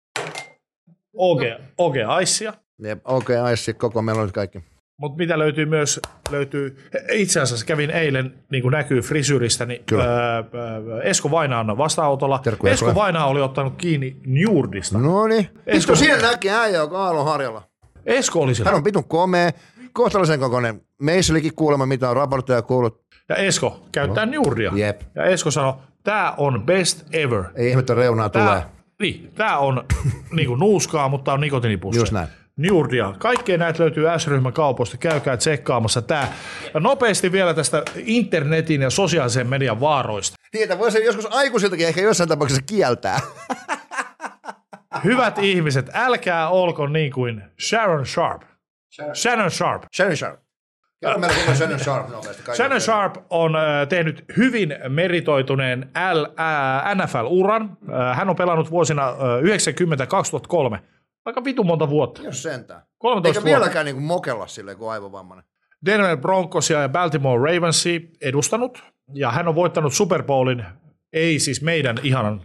OG icea. Jep, OG ice, koko melonit kaikki. Mutta mitä löytyy, itse asiassa kävin eilen, niin kuin näkyy frisyyristä, niin Esko Vainaan vastaanotolla. Esko Vainaa oli ottanut kiinni Njurdista. No niin. Esko siinä näkee äijä, joka on Aallon harjalla. Esko oli siellä. Hän on pitun komea, kohtalaisen kokoinen. Meissellekin kuulemma, mitä on raportteja kuullut. Ja Esko käyttää Njurdia. Jep. Ja Esko sanoi, tää on best ever. Ei ihmettä reunaa tulee. Niin, tää on niinku nuuskaa, mutta on nikotiinipusseja. Just näin. Njurdia. Kaikkea näitä löytyy S-ryhmän kaupoista. Käykää tsekkaamassa tää. Ja nopeasti vielä tästä internetin ja sosiaalisen median vaaroista. Tietä, voisi joskus aikuisiltakin ehkä jossain tapauksessa kieltää. Hyvät ihmiset, älkää olko niin kuin Shannon Sharp. Shannon Sharp. Shannon Sharp on tehnyt hyvin meritoituneen NFL-uran. Hän on pelannut vuosina 90-2003. Aika vitun monta vuotta. Jos sentään. 13 eikä vieläkään niin mokella silleen kuin aivovammainen. Denver Broncosia ja Baltimore Ravensia edustanut. Ja hän on voittanut Super Bowlin, ei siis meidän ihanan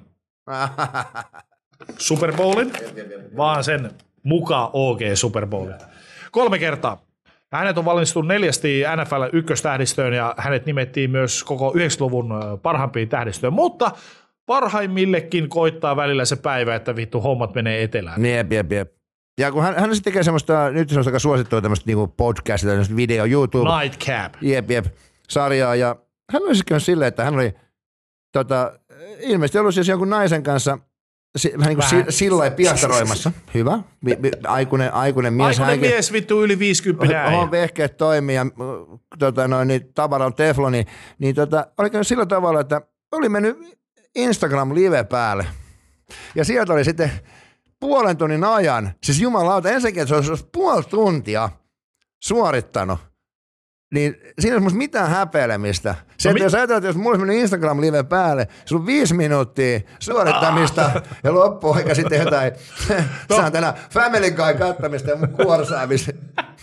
Super Bowlin, vaan sen mukaan OG Super Bowlin. 3 kertaa. Hänet on valmistunut 4 NFL-ykköstähdistöön ja hänet nimettiin myös koko 90-luvun parhaimpiin tähdistöön, mutta parhaimmillekin koittaa välillä se päivä, että vittu hommat menee etelään. Jep. Ja kun hän sitten tekee semmoista, nyt semmoista aika suosittua tämmöistä niinku podcastia, tämmöistä video, YouTube. Nightcap. Jep, sarjaa. Ja hän oli sitten silleen, että hän oli ilmeisesti ollut siis jonkun naisen kanssa vähän niin kuin sillä piahtaroimassa. Hyvä. Aikuinen mies. Aikuinen mies, vittu yli 50 äijä. On vehkeet toimii ja niin tavara on tefloni. Niin oli käynyt sillä tavalla, että oli mennyt Instagram-live päälle. Ja sieltä oli sitten 0,5 tunnin ajan, siis jumalauta, ensinnäkin, että se olisi 0,5 tuntia suorittanut. Niin siinä ei ole mitään häpeilemistä. Se, jos ajatellaan, että jos mulla olisi mennyt Instagram-live päälle, se on 5 minuuttia suorittamista ja loppuaika sitten jotain saan tänään Family Guy kattamista ja kuorsaamista.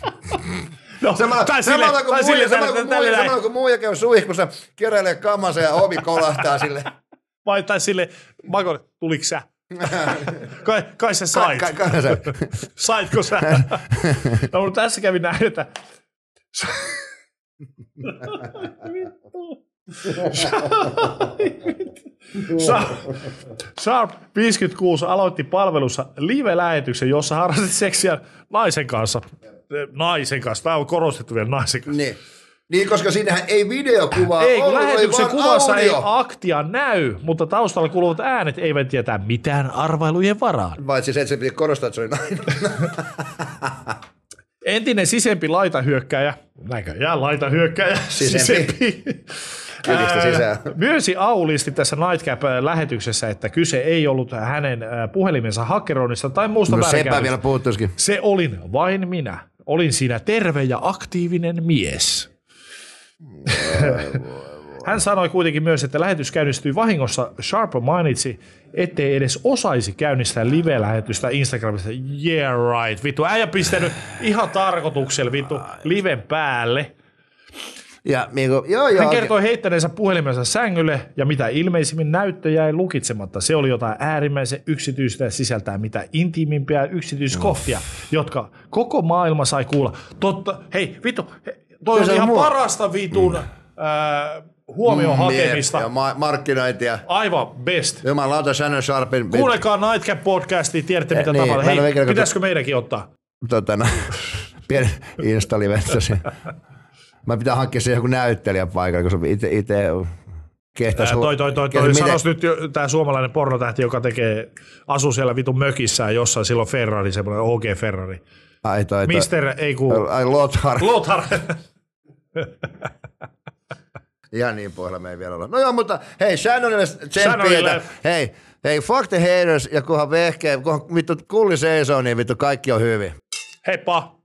Samalla kun muija käy suihkussa, keräilee kamansa ja ovi kolahtaa sille. Vai tai sille, Mako, tuliko sä? Kai sä sait. Saitko sä? No, mutta tässä kävi näin, että... Sharp 56 aloitti palvelussa live-lähetyksen, jossa harrasti seksiä naisen kanssa. Tämä on korostettu vielä naisen kanssa. Niin, koska siinähän ei videokuvaa ei, ollut, lähetyksen kuvassa audio. ei aktia näy, mutta taustalla kuuluvat äänet eivät jätä mitään arvailujen varaan. Paitsi se, että se piti korostaa, että se oli nainen. Entinen sisempi laitahyökkääjä, näköjään laitahyökkääjä, sisempi. Myönsi auliisti tässä Nightcap-lähetyksessä, että kyse ei ollut hänen puhelimensa hakkeroinnista tai muusta väärinkäytöstä. Vielä puuttuisikin. Se olin vain minä. Olin siinä terve ja aktiivinen mies. Hän sanoi kuitenkin myös, että lähetys käynnistyi vahingossa. Sharp mainitsi, ettei edes osaisi käynnistää live-lähetystä Instagramista. Yeah right, vittu. Äijä pistänyt ihan tarkoituksella vittu liven päälle. Ja, hän kertoi heittäneensä puhelimensa sängylle ja mitä ilmeisimmin näyttö jäi lukitsematta. Se oli jotain äärimmäisen yksityistä ja sisältää mitä intiimimpiä yksityiskohtia, jotka koko maailma sai kuulla. Totta, hei vittu, toi on ihan parasta vitun huomion hakemista. Ja markkinointia. Aivan best. Jumalauta Shannon Sharpin. Kuulekaa Nightcap-podcastia, tiedätte mitä tapahtuu. Hei, pitäisikö meidänkin ottaa? Pieni Insta-livettä. Mä pitää hankkia se joku näyttelijä paikalla, kun itse kehtäisi... Sanois nyt tää suomalainen pornotähti, joka asuu siellä vitun mökissään jossain, silloin Ferrari, semmoinen OG Ferrari. Lothar. Ihan niin pohjalla me ei vielä olla. No joo, mutta hei, Shannonille tsemppiä. Hei, fuck the haters, ja kunhan vehkeä, kunhan vittu kulli seisoo, niin vittu kaikki on hyvin. Heippa!